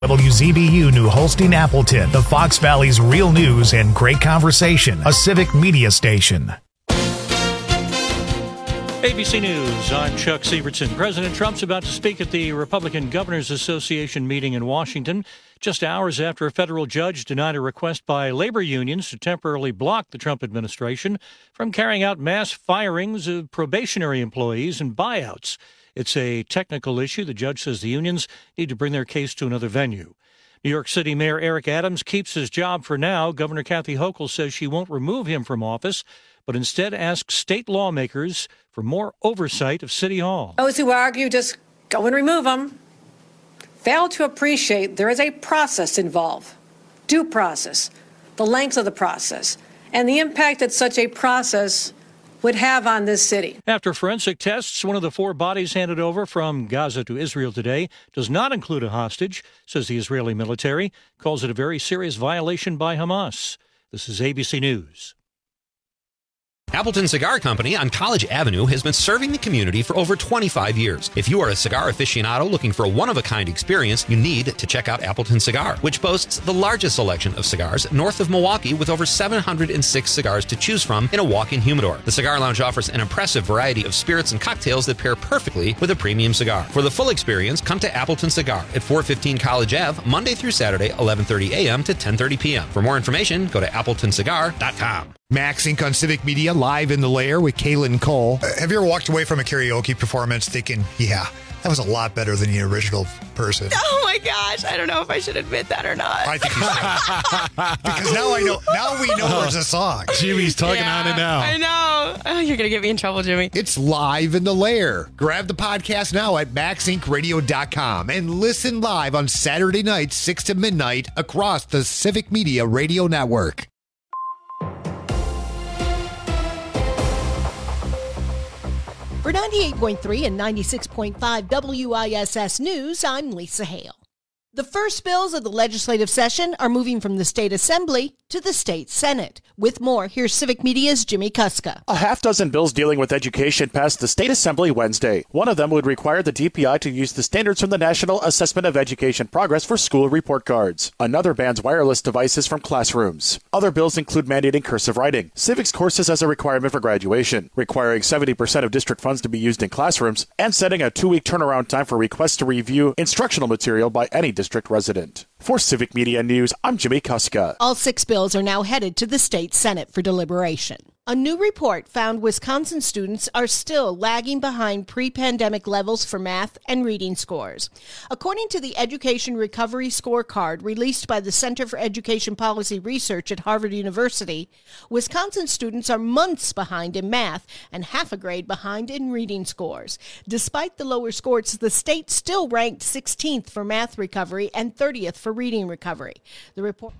WZBU New Holstein Appleton, the Fox Valley's real news and great conversation, a civic media station. ABC News, I'm Chuck Sievertson. President Trump's about to speak at the Republican Governors Association meeting in Washington, just hours after a federal judge denied a request by labor unions to temporarily block the Trump administration from carrying out mass firings of probationary employees and buyouts. It's a technical issue. The judge says the unions need to bring their case to another venue. New York City Mayor Eric Adams keeps his job for now. Governor Kathy Hochul says she won't remove him from office, but instead asks state lawmakers for more oversight of City Hall. Those who argue just go and remove them fail to appreciate there is a process involved, due process, the length of the process, and the impact that such a process would have on this city. After forensic tests, one of the 4 bodies handed over from Gaza to Israel today does not include a hostage, says the Israeli military, calls it a very serious violation by Hamas. This is ABC News. Appleton Cigar Company on College Avenue has been serving the community for over 25 years. If you are a cigar aficionado looking for a one-of-a-kind experience, you need to check out Appleton Cigar, which boasts the largest selection of cigars north of Milwaukee with over 706 cigars to choose from in a walk-in humidor. The Cigar Lounge offers an impressive variety of spirits and cocktails that pair perfectly with a premium cigar. For the full experience, come to Appleton Cigar at 415 College Ave, Monday through Saturday, 11:30 a.m. to 10:30 p.m. For more information, go to appletoncigar.com. Max Inc. on Civic Media, live in the lair with Kaylin Cole. Have you ever walked away from a karaoke performance thinking, yeah, that was a lot better than the original person? Oh my gosh, I don't know if I should admit that or not. I think you should. Because now we know there's a song. Jimmy's talking on it now. I know. Oh, you're going to get me in trouble, Jimmy. It's live in the lair. Grab the podcast now at maxincradio.com and listen live on Saturday nights, 6 to midnight across the Civic Media Radio Network. For 98.3 and 96.5 WISS News, I'm Lisa Hale. The first bills of the legislative session are moving from the State Assembly to the State Senate. With more, here's Civic Media's Jimmy Kuska. A half-dozen bills dealing with education passed the State Assembly Wednesday. One of them would require the DPI to use the standards from the National Assessment of Education Progress for school report cards. Another bans wireless devices from classrooms. Other bills include mandating cursive writing, civics courses as a requirement for graduation, requiring 70% of district funds to be used in classrooms, and setting a 2-week turnaround time for requests to review instructional material by any district resident. For Civic Media News, I'm Jimmy Kuska. All 6 bills are now headed to the State Senate for deliberation. A new report found Wisconsin students are still lagging behind pre-pandemic levels for math and reading scores. According to the Education Recovery Scorecard released by the Center for Education Policy Research at Harvard University, Wisconsin students are months behind in math and half a grade behind in reading scores. Despite the lower scores, the state still ranked 16th for math recovery and 30th for reading recovery. The report...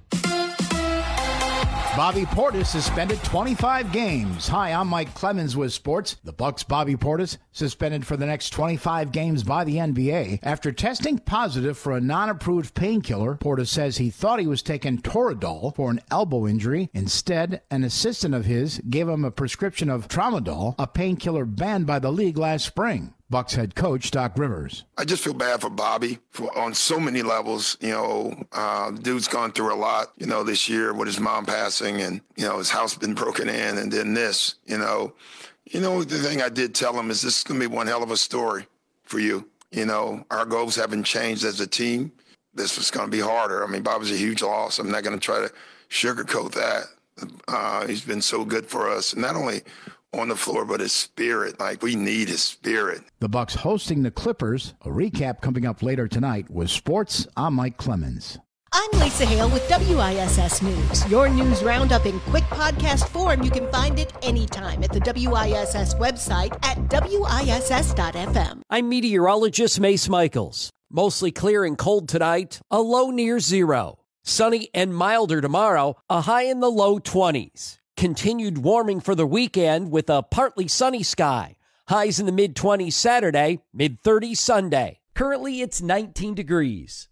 Bobby Portis suspended 25 games. Hi, I'm Mike Clemens with sports. The Bucks' Bobby Portis suspended for the next 25 games by the NBA after testing positive for a non-approved painkiller. Portis says he thought he was taking Toradol for an elbow injury. Instead, an assistant of his gave him a prescription of Tramadol, a painkiller banned by the league last spring. Bucks head coach Doc Rivers. I just feel bad for Bobby on so many levels. The dude's gone through a lot, this year with his mom passing and, his house been broken in and then this, the thing I did tell him is this is going to be one hell of a story for you. Our goals haven't changed as a team. This was going to be harder. I mean, Bobby's a huge loss. I'm not going to try to sugarcoat that. He's been so good for us. And not only on the floor, but his spirit. We need his spirit. The Bucks hosting the Clippers. A recap coming up later tonight with sports. I'm Mike Clemens. I'm Lisa Hale with WISS News. Your news roundup in quick podcast form. You can find it anytime at the WISS website at WISS.FM. I'm meteorologist Mace Michaels. Mostly clear and cold tonight, a low near 0. Sunny and milder tomorrow, a high in the low 20s. Continued warming for the weekend with a partly sunny sky. Highs in the mid-20s Saturday, mid-30s Sunday. Currently, it's 19 degrees.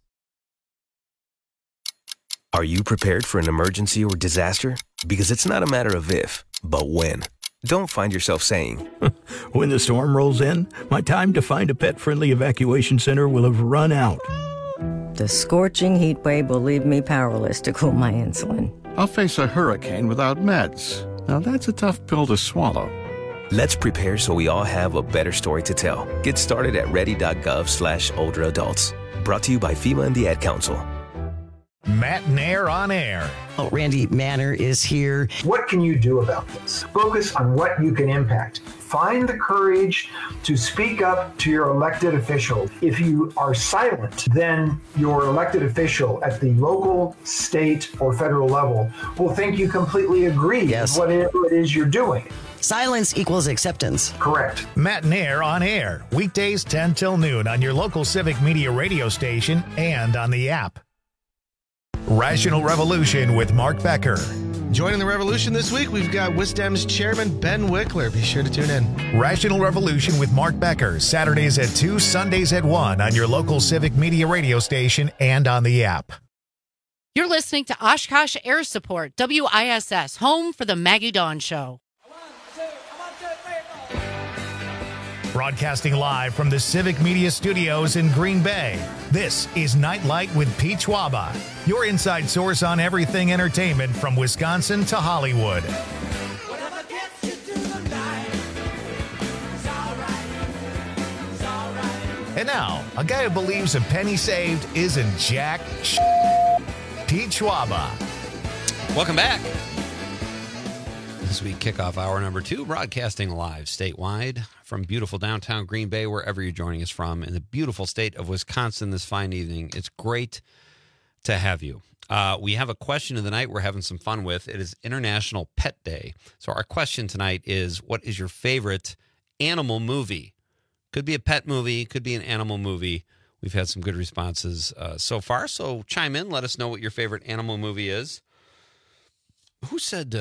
Are you prepared for an emergency or disaster? Because it's not a matter of if, but when. Don't find yourself saying, when the storm rolls in, my time to find a pet-friendly evacuation center will have run out. The scorching heat wave will leave me powerless to cool my insulin. I'll face a hurricane without meds. Now that's a tough pill to swallow. Let's prepare so we all have a better story to tell. Get started at ready.gov/older adults. Brought to you by FEMA and the Ad Council. Matt Nair on air. Oh, Randy Manner is here. What can you do about this? Focus on what you can impact. Find the courage to speak up to your elected official. If you are silent, then your elected official at the local, state, or federal level will think you completely agree with whatever it is you're doing. Silence equals acceptance. Correct. Matt Nair on air. Weekdays 10 till noon on your local Civic Media radio station and on the app. Rational Revolution with Mark Becker. Joining the revolution this week, we've got WISDEM's chairman, Ben Wickler. Be sure to tune in. Rational Revolution with Mark Becker, Saturdays at 2, Sundays at 1 on your local Civic Media radio station and on the app. You're listening to Oshkosh Air Support, WISS, home for the Maggie Dawn Show. Broadcasting live from the Civic Media Studios in Green Bay, this is Nightlight with Pete Schwaba, your inside source on everything entertainment from Wisconsin to Hollywood. And now, a guy who believes a penny saved isn't jack Pete Schwaba. Welcome back. As we kick off hour number 2, broadcasting live statewide from beautiful downtown Green Bay, wherever you're joining us from, in the beautiful state of Wisconsin this fine evening. It's great to have you. We have a question of the night we're having some fun with. It is International Pet Day. So our question tonight is, what is your favorite animal movie? Could be a pet movie, could be an animal movie. We've had some good responses so far, so chime in. Let us know what your favorite animal movie is. Who said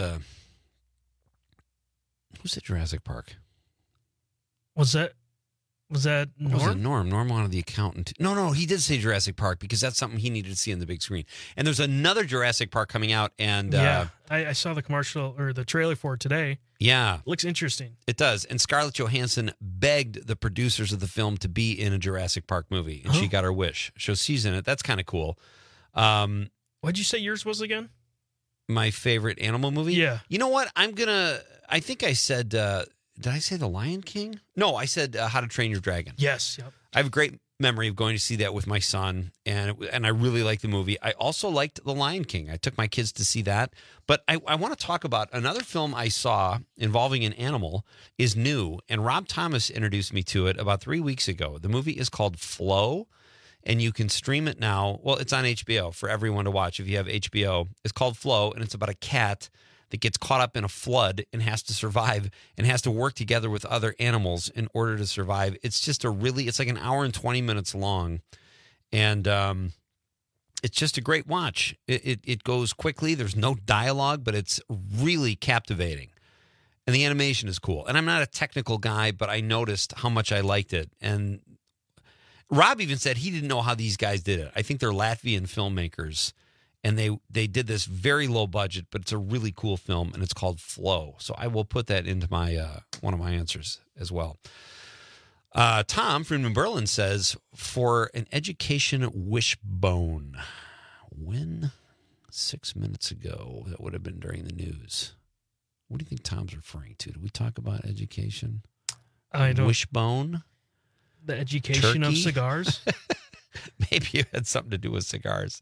Jurassic Park? Was that Norm? Was it Norm? Norm wanted the accountant. No, he did say Jurassic Park because that's something he needed to see on the big screen. And there's another Jurassic Park coming out. And I saw the commercial or the trailer for it today. Yeah. Looks interesting. It does. And Scarlett Johansson begged the producers of the film to be in a Jurassic Park movie. And she got her wish. So she's in it. That's kind of cool. What'd you say yours was again? My favorite animal movie? Yeah. You know what? I think I said, did I say The Lion King? No, I said How to Train Your Dragon. Yes. Yep. I have a great memory of going to see that with my son, and I really liked the movie. I also liked The Lion King. I took my kids to see that. But I want to talk about another film I saw involving an animal is new, and Rob Thomas introduced me to it about 3 weeks ago. The movie is called Flow, and you can stream it now. Well, it's on HBO for everyone to watch if you have HBO. It's called Flow, and it's about a cat that gets caught up in a flood and has to survive and has to work together with other animals in order to survive. It's just it's like an hour and 20 minutes long. And it's just a great watch. It goes quickly. There's no dialogue, but it's really captivating. And the animation is cool. And I'm not a technical guy, but I noticed how much I liked it. And Rob even said he didn't know how these guys did it. I think they're Latvian filmmakers. And they did this very low budget, but it's a really cool film, and it's called Flow. So I will put that into my one of my answers as well. Tom from New Berlin says, for an education wishbone. When? 6 minutes ago. That would have been during the news. What do you think Tom's referring to? Did we talk about education? I don't. Wishbone? The education of cigars? Maybe it had something to do with cigars.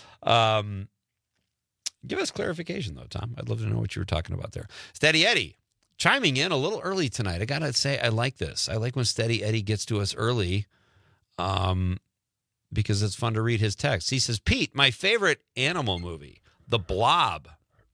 Give us clarification, though, Tom. I'd love to know what you were talking about there. Steady Eddie, chiming in a little early tonight. I got to say, I like this. I like when Steady Eddie gets to us early because it's fun to read his text. He says, Pete, my favorite animal movie, The Blob,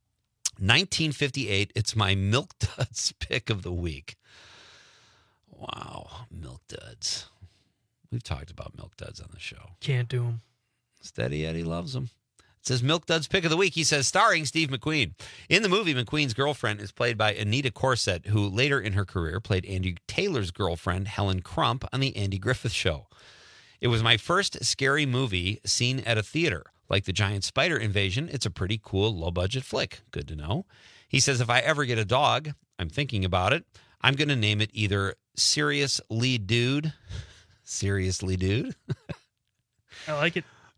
1958. It's my Milk Duds pick of the week. Wow, Milk Duds. We've talked about Milk Duds on the show. Can't do them. Steady Eddie loves them. It says Milk Duds pick of the week. He says, starring Steve McQueen. In the movie, McQueen's girlfriend is played by Anita Corset, who later in her career played Andy Taylor's girlfriend, Helen Crump, on The Andy Griffith Show. It was my first scary movie seen at a theater. Like the giant spider invasion, it's a pretty cool low-budget flick. Good to know. He says, if I ever get a dog, I'm thinking about it, I'm going to name it either Seriously Dude. Seriously Dude. I like it.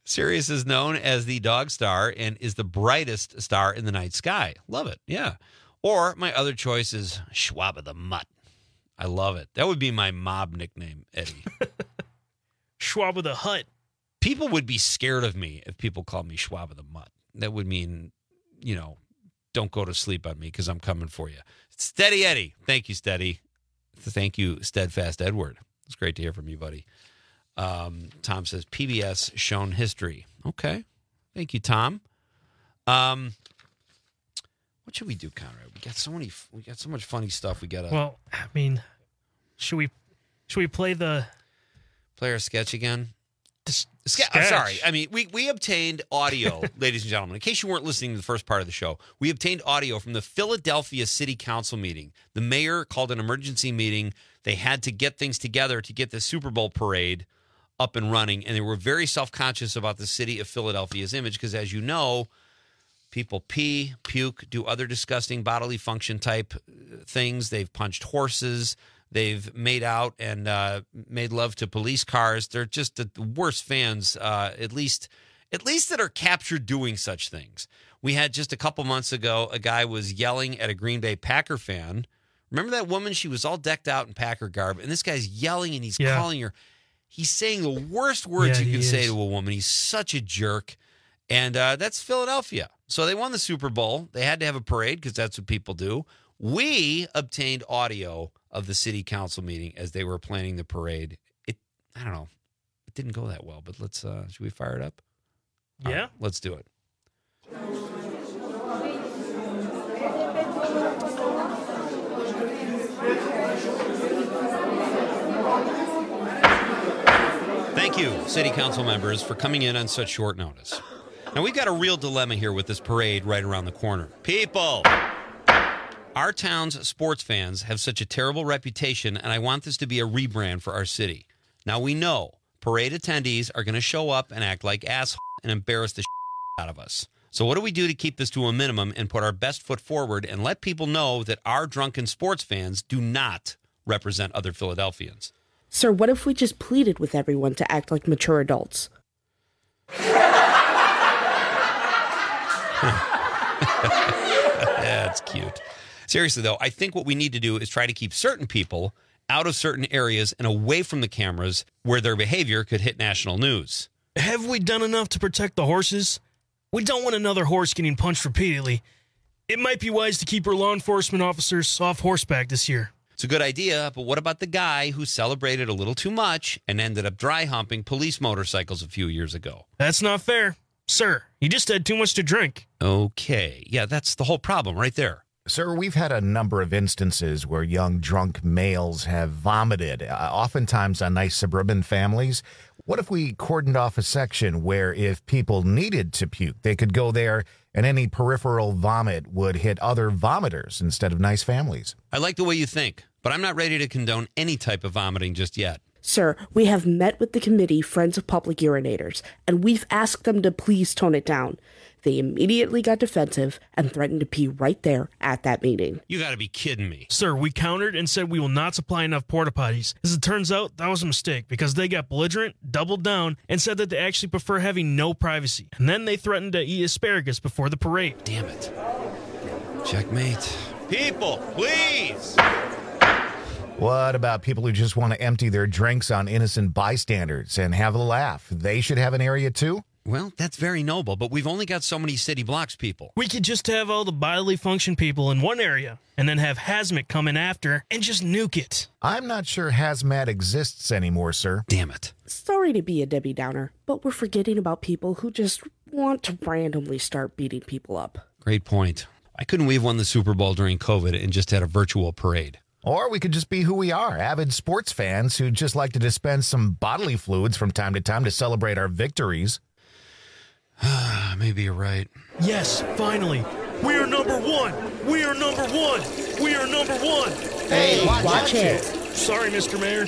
Sirius is known as the dog star and is the brightest star in the night sky. Love it. Yeah. Or my other choice is Schwab the Mutt. I love it. That would be my mob nickname, Eddie. Schwab the Hut. People would be scared of me if people called me Schwab the Mutt. That would mean, don't go to sleep on me because I'm coming for you. Steady Eddie. Thank you, Steady. Thank you, Steadfast Edward. It's great to hear from you, buddy. Tom says PBS shown history. Okay. Thank you, Tom. What should we do, Conrad? We got so much funny stuff. We got Well, I mean, should we play our sketch again? Sketch. I'm sorry. I mean, we obtained audio, ladies and gentlemen. In case you weren't listening to the first part of the show, we obtained audio from the Philadelphia City Council meeting. The mayor called an emergency meeting. They had to get things together to get the Super Bowl parade up and running, and they were very self-conscious about the city of Philadelphia's image because, as you know, people pee, puke, do other disgusting bodily function type things. They've punched horses. They've made out and made love to police cars. They're just the worst fans, at least that are captured doing such things. We had just a couple months ago, a guy was yelling at a Green Bay Packer fan. Remember that woman? She was all decked out in Packer garb, and this guy's yelling and he's calling her. He's saying the worst words you can say to a woman. He's such a jerk. And that's Philadelphia. So they won the Super Bowl. They had to have a parade because that's what people do. We obtained audio of the city council meeting as they were planning the parade. I don't know. It didn't go that well, but let's, should we fire it up? Yeah. Right, let's do it. Thank you, city council members, for coming in on such short notice. Now, we've got a real dilemma here with this parade right around the corner. People! Our town's sports fans have such a terrible reputation, and I want this to be a rebrand for our city. Now, we know parade attendees are going to show up and act like assholes and embarrass the out of us. So what do we do to keep this to a minimum and put our best foot forward and let people know that our drunken sports fans do not represent other Philadelphians? Sir, what if we just pleaded with everyone to act like mature adults? That's cute. Seriously, though, I think what we need to do is try to keep certain people out of certain areas and away from the cameras where their behavior could hit national news. Have we done enough to protect the horses? We don't want another horse getting punched repeatedly. It might be wise to keep our law enforcement officers off horseback this year. It's a good idea, but what about the guy who celebrated a little too much and ended up dry humping police motorcycles a few years ago? That's not fair. Sir, he just had too much to drink. Okay. Yeah, that's the whole problem right there. Sir, we've had a number of instances where young drunk males have vomited, oftentimes on nice suburban families. What if we cordoned off a section where if people needed to puke, they could go there and any peripheral vomit would hit other vomiters instead of nice families? I like the way you think, but I'm not ready to condone any type of vomiting just yet. Sir, we have met with the committee, Friends of Public Urinators, and we've asked them to please tone it down. They immediately got defensive and threatened to pee right there at that meeting. You got to be kidding me. Sir, we countered and said we will not supply enough porta potties. As it turns out, that was a mistake because they got belligerent, doubled down, and said that they actually prefer having no privacy. And then they threatened to eat asparagus before the parade. Damn it. Checkmate. People, please. What about people who just want to empty their drinks on innocent bystanders and have a laugh? They should have an area too? Well, that's very noble, but we've only got so many city blocks, people. We could just have all the bodily function people in one area and then have Hazmat come in after and just nuke it. I'm not sure Hazmat exists anymore, sir. Damn it. Sorry to be a Debbie Downer, but we're forgetting about people who just want to randomly start beating people up. Great point. Why couldn't we have won the Super Bowl during COVID and just had a virtual parade? Or we could just be who we are, avid sports fans who just like to dispense some bodily fluids from time to celebrate our victories. Maybe you're right. Yes, finally. We are number one. We are number one. We are number one. Hey, watch it. Sorry, Mr. Mayor.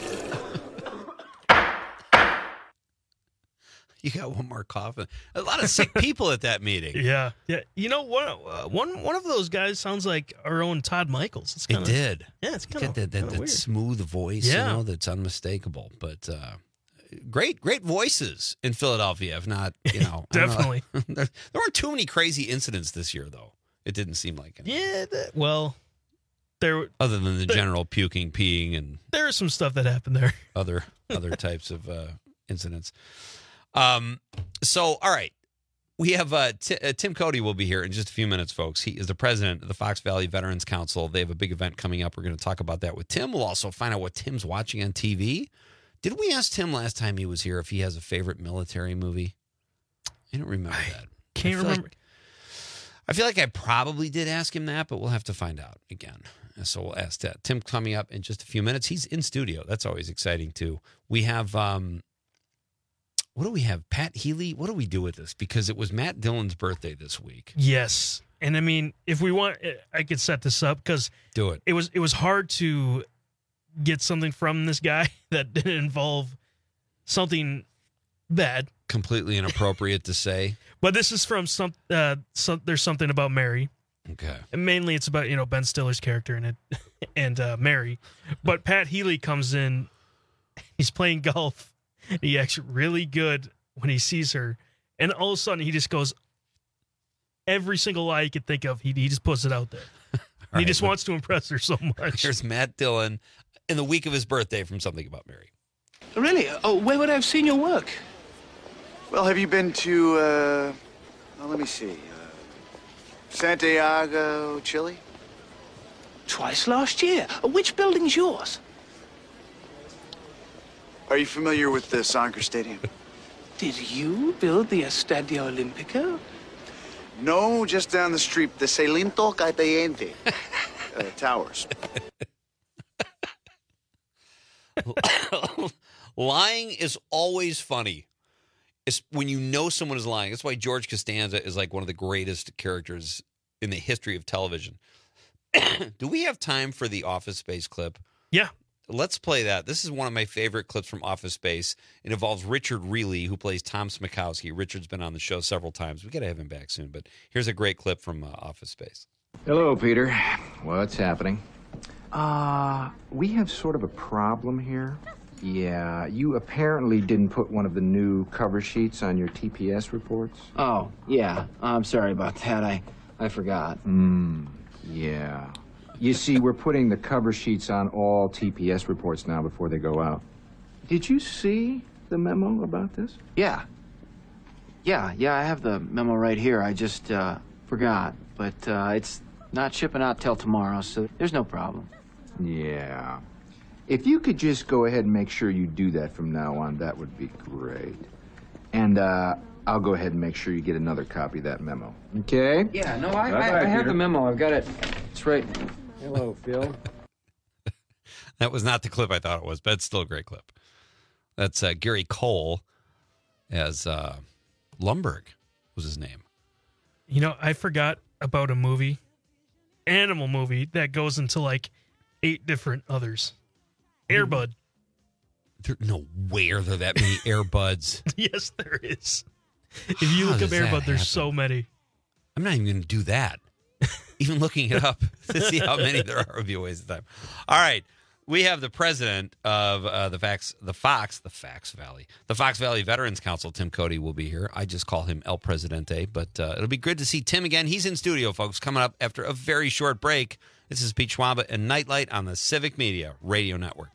You got one more cough. A lot of sick people at that meeting. Yeah. You know, one of those guys sounds like our own Todd Michaels. It did. Yeah, it's kind of that weird. smooth voice, that's unmistakable. But great voices in Philadelphia, if not, Definitely. There weren't too many crazy incidents this year, though. It didn't seem like it. Yeah, there. Other than the general puking, peeing, and there is some stuff that happened there. Other types of incidents. So, all right. We have Tim Cody will be here in just a few minutes, folks. He is the president of the Fox Valley Veterans Council. They have a big event coming up. We're going to talk about that with Tim. We'll also find out what Tim's watching on TV. Did we ask Tim last time he was here if he has a favorite military movie? I don't remember that. Can't remember. I feel like I probably did ask him that, but we'll have to find out again. So we'll ask that. Tim coming up in just a few minutes. He's in studio. That's always exciting, too. We have... what do we have? Pat Healy? What do we do with this? Because it was Matt Dillon's birthday this week. Yes. And I mean, if we want, I could set this up because do it. It was hard to get something from this guy that didn't involve something bad. Completely inappropriate to say. But this is from There's Something About Mary. Okay. And mainly it's about, Ben Stiller's character in it and Mary. But Pat Healy comes in. He's playing golf. He acts really good when he sees her. And all of a sudden, he just goes, every single lie he could think of, he just puts it out there. He just wants to impress her so much. Here's Matt Dillon in the week of his birthday from Something About Mary. Really? Oh, where would I have seen your work? Well, have you been to, let me see, Santiago, Chile? Twice last year. Which building's yours? Are you familiar with the soccer stadium? Did you build the Estadio Olimpico? No, just down the street, the Celinto Cayente Towers. Lying is always funny. It's when you know someone is lying. That's why George Costanza is like one of the greatest characters in the history of television. Do we have time for the Office Space clip? Yeah. Let's play that. This is one of my favorite clips from Office Space. It involves Richard Reilly, who plays Tom Smikowski. Richard's been on the show several times. We got to have him back soon, but here's a great clip from Office Space. Hello, Peter. What's happening? We have sort of a problem here. Yeah, you apparently didn't put one of the new cover sheets on your TPS reports. Oh, yeah. I'm sorry about that. I forgot. Yeah. You see, we're putting the cover sheets on all TPS reports now before they go out. Did you see the memo about this? Yeah. Yeah, I have the memo right here. I just forgot. But it's not shipping out till tomorrow, so there's no problem. Yeah. If you could just go ahead and make sure you do that from now on, that would be great. And I'll go ahead and make sure you get another copy of that memo. Okay? Yeah, no, I have the memo. I've got it. It's right. Hello, Phil. That was not the clip I thought it was, but it's still a great clip. That's Gary Cole as Lumberg was his name. I forgot about a movie, animal movie, that goes into like 8 different others. Air Bud. No way are there that many Air Buds. Yes, there is. If you look up Air Bud, there's so many. I'm not even going to do that. Even looking it up to see how many there are would be a waste of time. All right. We have the president of the Fox Valley Veterans Council, Tim Cody, will be here. I just call him El Presidente, but it'll be good to see Tim again. He's in studio, folks, coming up after a very short break. This is Pete Schwaba and Nightlight on the Civic Media Radio Network.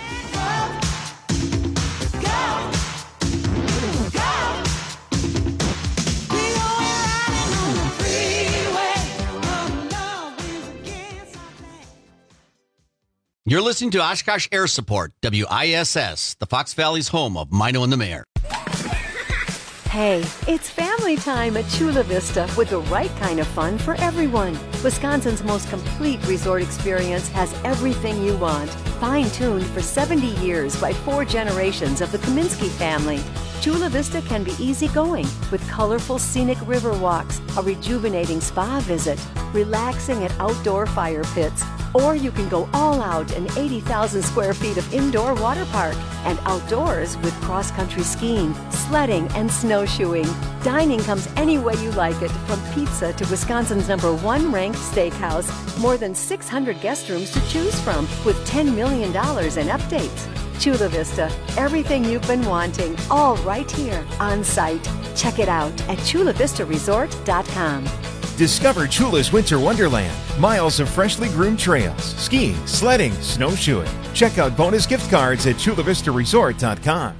You're listening to Oshkosh Air Support, WISS, the Fox Valley's home of Mino and the Mayor. Hey, it's family time at Chula Vista with the right kind of fun for everyone. Wisconsin's most complete resort experience has everything you want. Fine-tuned for 70 years by 4 generations of the Kaminsky family. Chula Vista can be easygoing with colorful scenic river walks, a rejuvenating spa visit, relaxing at outdoor fire pits, or you can go all out in 80,000 square feet of indoor water park and outdoors with cross-country skiing, sledding, and snowshoeing. Dining comes any way you like it, from pizza to Wisconsin's #1 ranked steakhouse. More than 600 guest rooms to choose from with $10 million in updates. Chula Vista, everything you've been wanting, all right here on site. Check it out at chulavistaresort.com. Discover Chula's Winter Wonderland. Miles of freshly groomed trails, skiing, sledding, snowshoeing. Check out bonus gift cards at chulavistaresort.com.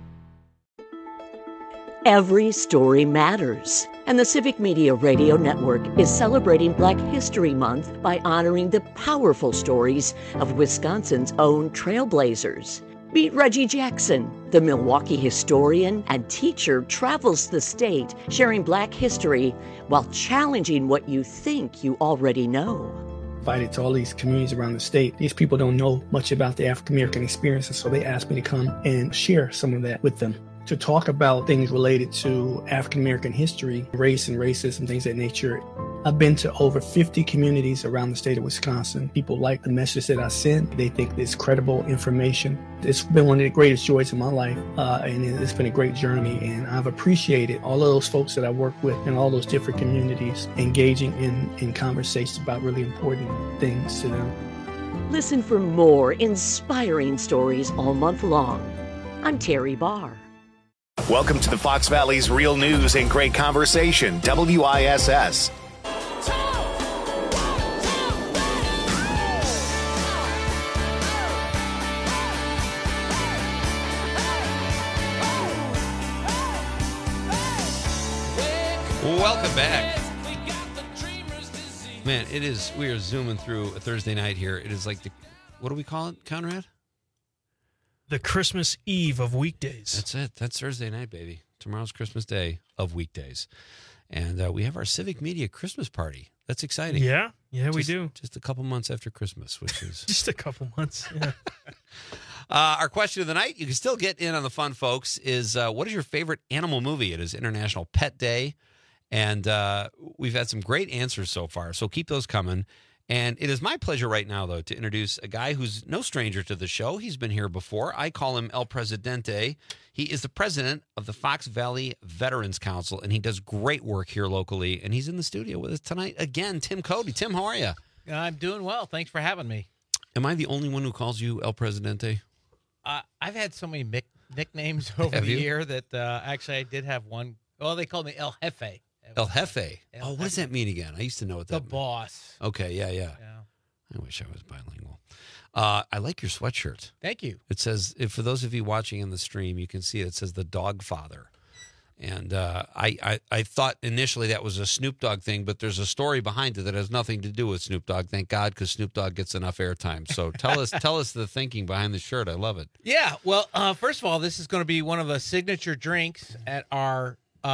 Every story matters, and the Civic Media Radio Network is celebrating Black History Month by honoring the powerful stories of Wisconsin's own trailblazers. Meet Reggie Jackson, the Milwaukee historian and teacher, travels the state sharing Black history while challenging what you think you already know. Invited to all these communities around the state. These people don't know much about the African American experience, so they asked me to come and share some of that with them. To talk about things related to African American history, race and racism, things of that nature. I've been to over 50 communities around the state of Wisconsin. People like the message that I send. They think it's credible information. It's been one of the greatest joys of my life, and it's been a great journey. And I've appreciated all of those folks that I work with in all those different communities, engaging in conversations about really important things to them. Listen for more inspiring stories all month long. I'm Terry Barr. Welcome to the Fox Valley's Real News and Great Conversation, WISS. Welcome back. Man, we are zooming through a Thursday night here. It is like what do we call it, Conrad? The Christmas Eve of weekdays. That's it. That's Thursday night, baby. Tomorrow's Christmas Day of weekdays. And we have our Civic Media Christmas party. That's exciting. Yeah, we do. Just a couple months after Christmas, which is... Just a couple months, yeah. Our question of the night, you can still get in on the fun, folks, is what is your favorite animal movie? It is International Pet Day, and we've had some great answers so far, so keep those coming. And it is my pleasure right now, though, to introduce a guy who's no stranger to the show. He's been here before. I call him El Presidente. He is the president of the Fox Valley Veterans Council, and he does great work here locally. And he's in the studio with us tonight again, Tim Cody. Tim, how are you? I'm doing well. Thanks for having me. Am I the only one who calls you El Presidente? I've had so many nicknames over the year that actually I did have one. Well, they called me El Jefe. El Jefe. Oh, what does that mean again? I used to know what that meant. The boss. Okay, yeah. I wish I was bilingual. I like your sweatshirt. Thank you. It says, for those of you watching in the stream, you can see it says the Dog Father. And I thought initially that was a Snoop Dogg thing, but there's a story behind it that has nothing to do with Snoop Dogg. Thank God, because Snoop Dogg gets enough airtime. So tell us the thinking behind the shirt. I love it. Yeah. Well, first of all, this is going to be one of the signature drinks at our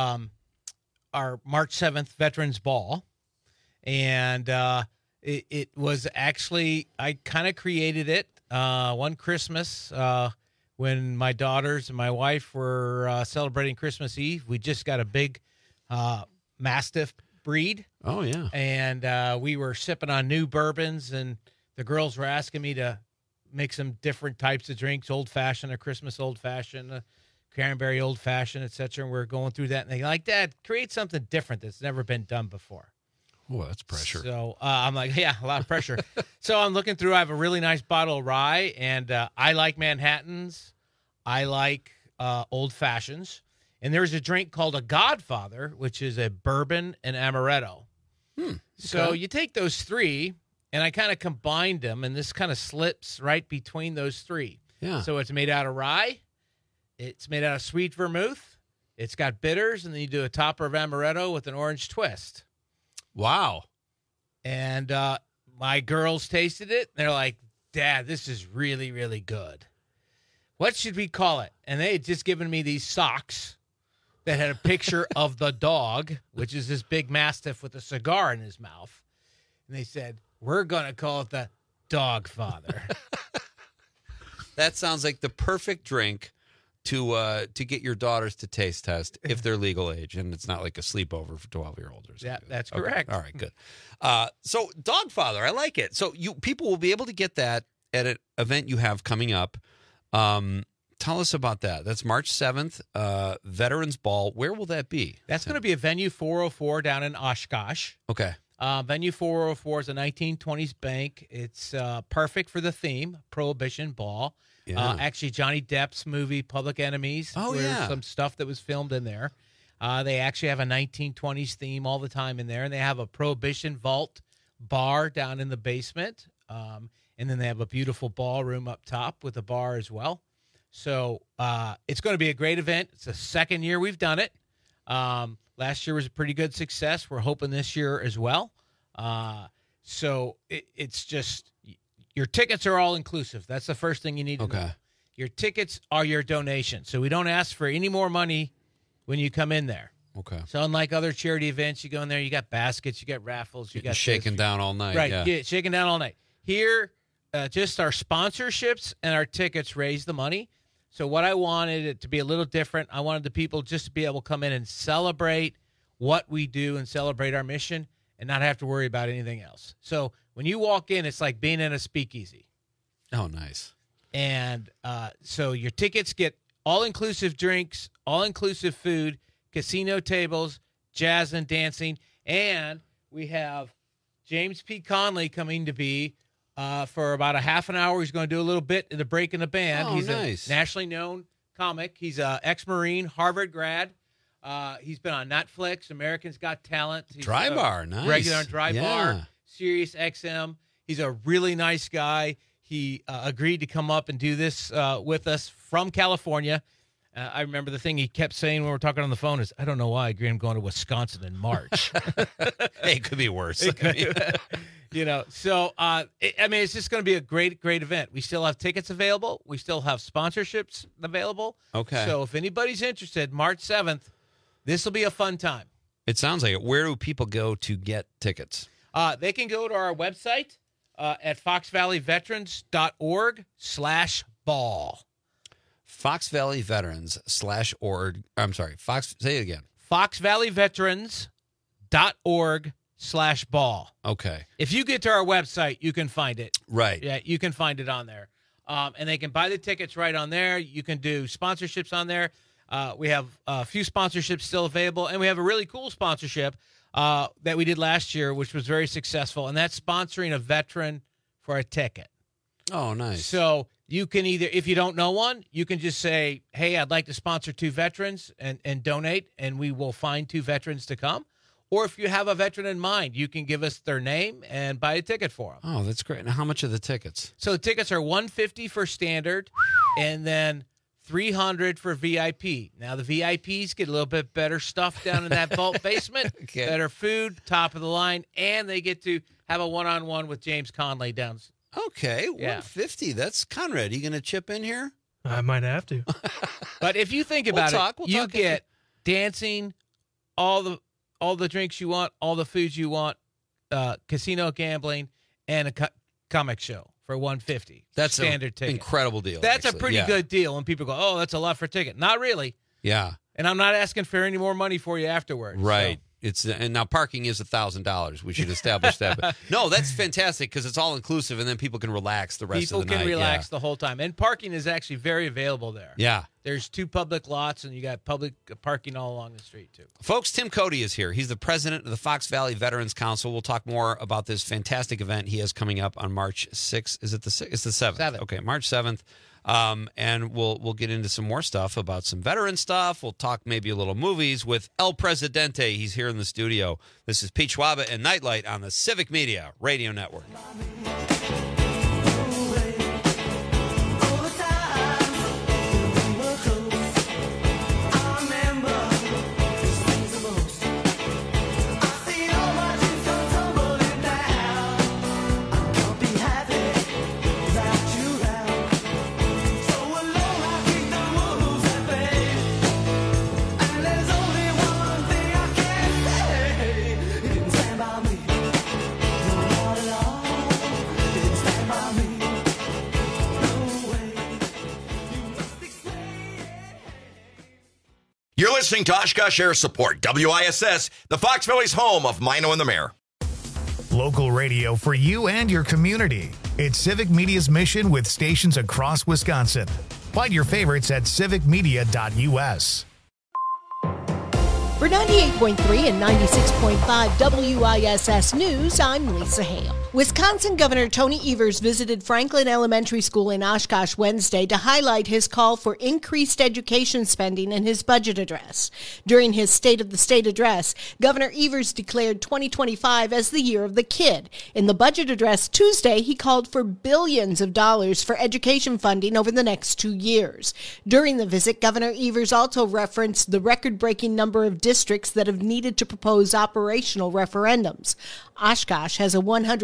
March 7th Veterans Ball. And it was actually, I kind of created it one Christmas when my daughters and my wife were celebrating Christmas Eve. We just got a big Mastiff breed. Oh, yeah. And we were sipping on new bourbons, and the girls were asking me to make some different types of drinks, old-fashioned, a Christmas old-fashioned, a cranberry old-fashioned, etc. And we're going through that, and they like, Dad, create something different that's never been done before. Oh, that's pressure. So I'm like, yeah, a lot of pressure. So I'm looking through. I have a really nice bottle of rye, and I like Manhattans. I like old fashions. And there's a drink called a Godfather, which is a bourbon and amaretto. Okay. So you take those three, and I kind of combined them, and this kind of slips right between those three. Yeah. So it's made out of rye. It's made out of sweet vermouth. It's got bitters, and then you do a topper of amaretto with an orange twist. Wow. And my girls tasted it. They're like, Dad, this is really, really good. What should we call it? And they had just given me these socks that had a picture of the dog, which is this big Mastiff with a cigar in his mouth. And they said, we're going to call it the Dog Father. That sounds like the perfect drink to get your daughters to taste test if they're legal age, and it's not like a sleepover for 12-year-olds or something. Yeah, that's correct. Okay. All right, good. So Dog Father, I like it. So people will be able to get that at an event you have coming up. Tell us about that. That's March 7th, Veterans Ball. Where will that be? That's going to be a venue 404 down in Oshkosh. Okay. Venue 404 is a 1920s bank. It's perfect for the theme, Prohibition Ball. Yeah. Actually, Johnny Depp's movie Public Enemies. There's some stuff that was filmed in there. They actually have a 1920s theme all the time in there, and they have a Prohibition Vault bar down in the basement. And then they have a beautiful ballroom up top with a bar as well. So it's going to be a great event. It's the second year we've done it. Last year was a pretty good success. We're hoping this year as well. So it's just your tickets are all inclusive. That's the first thing you need to know. Your tickets are your donation. So we don't ask for any more money when you come in there. Okay. So unlike other charity events, you go in there, you got baskets, you got raffles, you got shaken down all night. Right, Yeah. shaking down all night. Here, just our sponsorships and our tickets raise the money. So what I wanted it to be a little different. I wanted the people just to be able to come in and celebrate what we do and celebrate our mission and not have to worry about anything else. So when you walk in, it's like being in a speakeasy. Oh, nice. And so your tickets get all-inclusive drinks, all-inclusive food, casino tables, jazz and dancing, and we have James P. Conley coming to be for about a half an hour. He's going to do a little bit in the break in the band. Oh, He's nice. a nationally known comic. He's an ex-Marine, Harvard grad. He's been on Netflix, Americans Got Talent. He's Dry Bar, nice. Regular on Dry Yeah. Bar, Sirius XM. He's a really nice guy. He agreed to come up and do this with us from California. I remember the thing he kept saying when we were talking on the phone is, I don't know why I agreed I'm going to Wisconsin in March. Hey, it could be worse. So, it's just going to be a great, great event. We still have tickets available. We still have sponsorships available. Okay. So if anybody's interested, March 7th, this will be a fun time. It sounds like it. Where do people go to get tickets? They can go to our website at foxvalleyveterans.org/ball. foxvalleyveterans.org. I'm sorry. Say it again. foxvalleyveterans.org/ball. Okay. If you get to our website, you can find it. Right. Yeah, you can find it on there. And they can buy the tickets right on there. You can do sponsorships on there. We have a few sponsorships still available, and we have a really cool sponsorship that we did last year, which was very successful, and that's sponsoring a veteran for a ticket. Oh, nice. So you can either, if you don't know one, you can just say, hey, I'd like to sponsor 2 veterans and donate, and we will find 2 veterans to come. Or if you have a veteran in mind, you can give us their name and buy a ticket for them. Oh, that's great. Now, how much are the tickets? So the tickets are $150 for standard and then $300 for VIP. Now, the VIPs get a little bit better stuff down in that vault basement, better food, top of the line, and they get to have a one-on-one with James Conley down. Okay, $150. That's Conrad. You going to chip in here? I might have to. But if you think about you get dancing, all the drinks you want, all the foods you want, casino gambling, and a comic show for $150. That's standard ticket. Incredible deal. That's actually. a pretty good deal. When people go, oh, that's a lot for a ticket. Not really. Yeah. And I'm not asking for any more money for you afterwards. Right. And now parking is $1,000. We should establish that. But no, that's fantastic because it's all inclusive, and then people can relax the rest of the night. People can relax the whole time, and parking is actually very available there. Yeah, there's 2 public lots, and you got public parking all along the street too. Folks, Tim Cody is here. He's the president of the Fox Valley Veterans Council. We'll talk more about this fantastic event he has coming up on March 6th. Is it the 6th? It's the 7th. Okay, March 7th. And we'll get into some more stuff about some veteran stuff. We'll talk maybe a little movies with El Presidente. He's here in the studio. This is Pete Schwaba and Nightlight on the Civic Media Radio Network. You're listening to Oshkosh Air Support, WISS, the Fox Valley's home of Mino and the Mayor. Local radio for you and your community. It's Civic Media's mission with stations across Wisconsin. Find your favorites at civicmedia.us. For 98.3 and 96.5 WISS News, I'm Lisa Hale. Wisconsin Governor Tony Evers visited Franklin Elementary School in Oshkosh Wednesday to highlight his call for increased education spending in his budget address. During his State of the State address, Governor Evers declared 2025 as the year of the kid. In the budget address Tuesday, he called for billions of dollars for education funding over the next 2 years. During the visit, Governor Evers also referenced the record-breaking number of districts that have needed to propose operational referendums. Oshkosh has a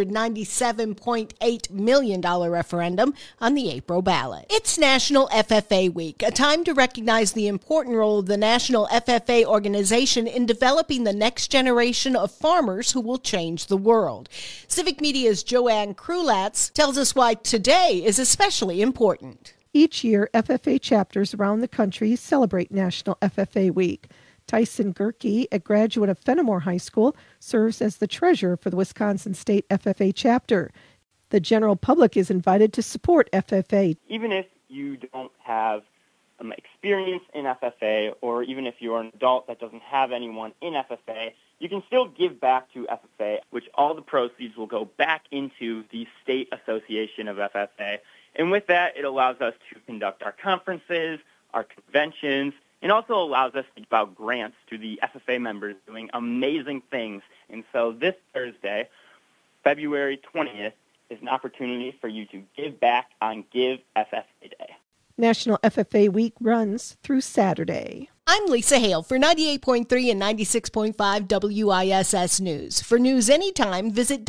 $197.8 million referendum on the April ballot. It's National FFA Week, a time to recognize the important role of the National FFA organization in developing the next generation of farmers who will change the world. Civic Media's Joanne Krulatz tells us why today is especially important. Each year, FFA chapters around the country celebrate National FFA Week. Tyson Gerke, a graduate of Fenimore High School, serves as the treasurer for the Wisconsin State FFA chapter. The general public is invited to support FFA. Even if you don't have experience in FFA, or even if you're an adult that doesn't have anyone in FFA, you can still give back to FFA, which all the proceeds will go back into the State Association of FFA. And with that, it allows us to conduct our conferences, our conventions, and also allows us to give out grants to the FFA members doing amazing things. And so this Thursday, February 20th, is an opportunity for you to give back on Give FFA Day. National FFA Week runs through Saturday. I'm Lisa Hale for 98.3 and 96.5 WISS News. For news anytime, visit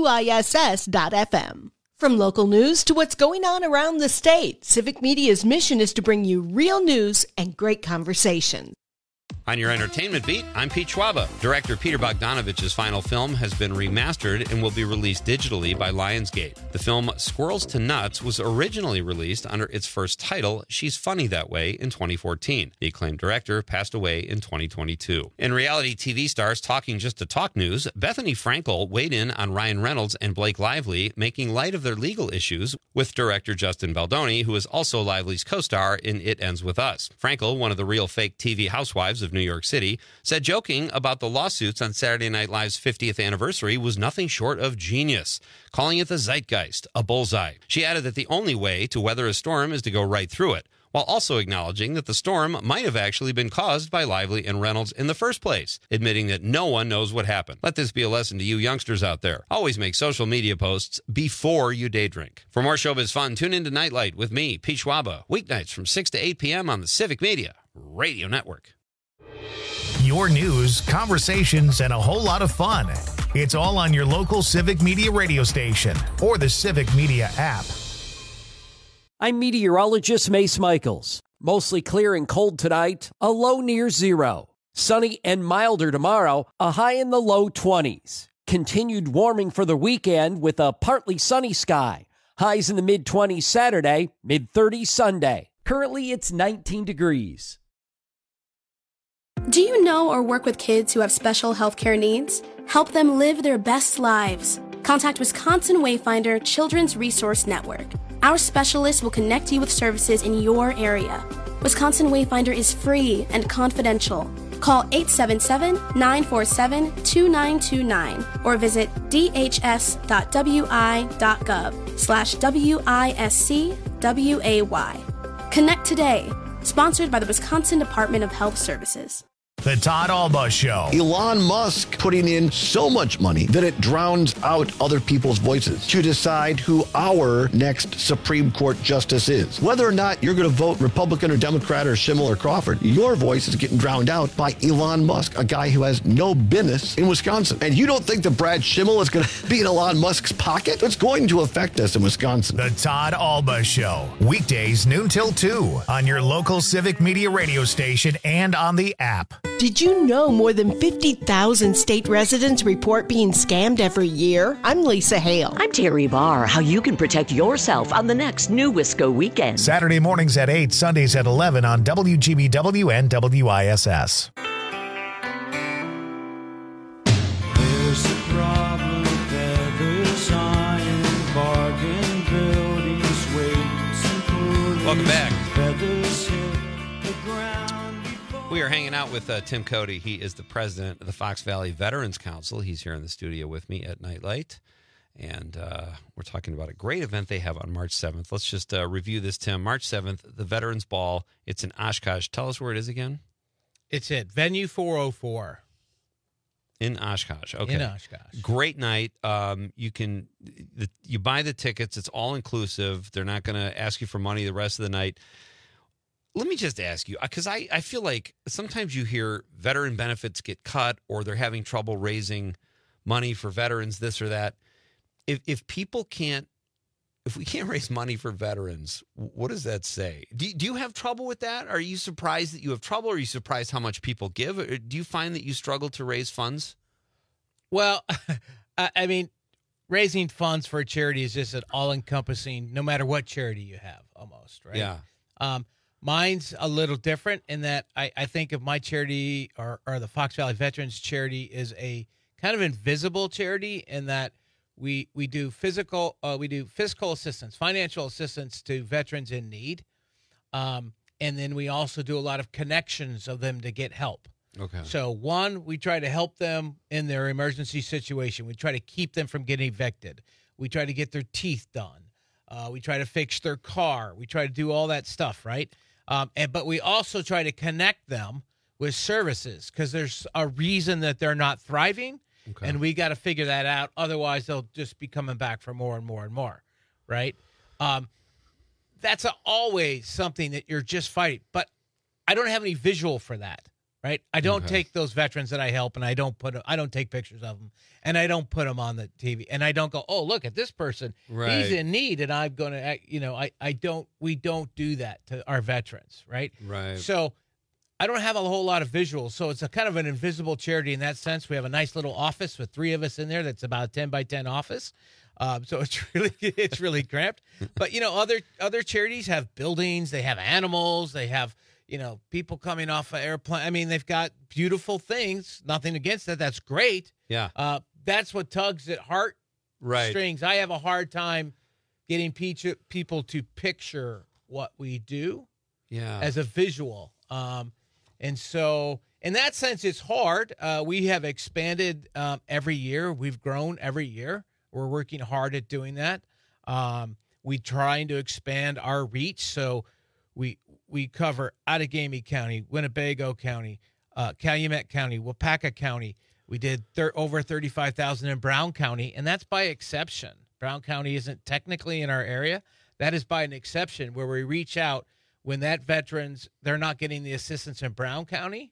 WISS.FM. From local news to what's going on around the state, Civic Media's mission is to bring you real news and great conversation. On your entertainment beat, I'm Pete Schwaba. Director Peter Bogdanovich's final film has been remastered and will be released digitally by Lionsgate. The film Squirrels to Nuts was originally released under its first title, She's Funny That Way, in 2014. The acclaimed director passed away in 2022. In reality TV stars Talking Just to Talk news, Bethany Frankel weighed in on Ryan Reynolds and Blake Lively, making light of their legal issues with director Justin Baldoni, who is also Lively's co-star in It Ends With Us. Frankel, one of the real fake TV housewives of New York City, said joking about the lawsuits on Saturday Night Live's 50th anniversary was nothing short of genius, calling it the zeitgeist, a bullseye. She added that the only way to weather a storm is to go right through it, while also acknowledging that the storm might have actually been caused by Lively and Reynolds in the first place, admitting that no one knows what happened. Let this be a lesson to you youngsters out there. Always make social media posts before you day drink. For more showbiz fun, tune into Nightlight with me, Pete Schwaba, weeknights from 6 to 8 p.m. on the Civic Media Radio Network. Your news, conversations, and a whole lot of fun. It's all on your local Civic Media radio station or the Civic Media app. I'm meteorologist Mace Michaels. Mostly clear and cold tonight, a low near zero. Sunny and milder tomorrow, a high in the low 20s. Continued warming for the weekend with a partly sunny sky. Highs in the mid-20s Saturday, mid-30s Sunday. Currently, it's 19 degrees. Do you know or work with kids who have special healthcare needs? Help them live their best lives. Contact Wisconsin Wayfinder Children's Resource Network. Our specialists will connect you with services in your area. Wisconsin Wayfinder is free and confidential. Call 877-947-2929 or visit dhs.wi.gov/WISCWAY. Connect today. Sponsored by the Wisconsin Department of Health Services. The Todd Alba Show. Elon Musk putting in so much money that it drowns out other people's voices to decide who our next Supreme Court justice is. Whether or not you're going to vote Republican or Democrat or Schimmel or Crawford, your voice is getting drowned out by Elon Musk, a guy who has no business in Wisconsin. And you don't think that Brad Schimmel is going to be in Elon Musk's pocket? It's going to affect us in Wisconsin. The Todd Alba Show. Weekdays noon till 2 on your local Civic Media radio station and on the app. Did you know more than 50,000 state residents report being scammed every year? I'm Lisa Hale. I'm Terry Barr. How you can protect yourself on the next New Wisco weekend. Saturday mornings at 8, Sundays at 11 on WGBW and WISS. There's a problem with feathers, iron, bargain buildings, weights and pullings. Welcome back. Feathers hit the ground before. We are hanging out with Tim Cody. He is the president of the Fox Valley Veterans Council. He's here in the studio with me at Nightlight. And we're talking about a great event they have on March 7th. Let's just review this, Tim. March 7th, the Veterans Ball. It's in Oshkosh. Tell us where it is again. It's at Venue 404. In Oshkosh. Okay. In Oshkosh. Great night. You buy the tickets. It's all inclusive. They're not going to ask you for money the rest of the night. Let me just ask you, because I feel like sometimes you hear veteran benefits get cut or they're having trouble raising money for veterans, this or that. If we can't raise money for veterans, what does that say? Do you have trouble with that? Are you surprised that you have trouble? Or are you surprised how much people give? Or do you find that you struggle to raise funds? Well, I mean, raising funds for a charity is just an all-encompassing, no matter what charity you have, almost, right? Yeah. Mine's a little different in that I think of my charity or the Fox Valley Veterans Charity is a kind of invisible charity in that we do physical assistance, financial assistance to veterans in need, and then we also do a lot of connections of them to get help. Okay. So one, we try to help them in their emergency situation. We try to keep them from getting evicted. We try to get their teeth done. We try to fix their car. We try to do all that stuff, right? But we also try to connect them with services because there's a reason that they're not thriving, and we got to figure that out. Otherwise, they'll just be coming back for more and more and more, right? That's always something that you're just fighting. But I don't have any visual for that, right? I don't take those veterans that I help, and I don't take pictures of them, and I don't put them on the TV, and I don't go, oh, look at this person, he's in need, and I'm going to, we don't do that to our veterans, right? Right. So I don't have a whole lot of visuals, so it's a kind of an invisible charity in that sense. We have a nice little office with 3 of us in there. That's about a 10 by 10 office. So it's really cramped. But other charities have buildings, they have animals, they have people coming off an airplane. I mean, they've got beautiful things. Nothing against that. That's great. Yeah. That's what tugs at heartstrings. I have a hard time getting people to picture what we do as a visual. And so in that sense, it's hard. We have expanded every year. We've grown every year. We're working hard at doing that. We're trying to expand our reach. So we cover Outagamie County, Winnebago County, Calumet County, Waupaca County. We did over 35,000 in Brown County, and that's by exception. Brown County isn't technically in our area. That is by an exception where we reach out when that veterans, they're not getting the assistance in Brown County.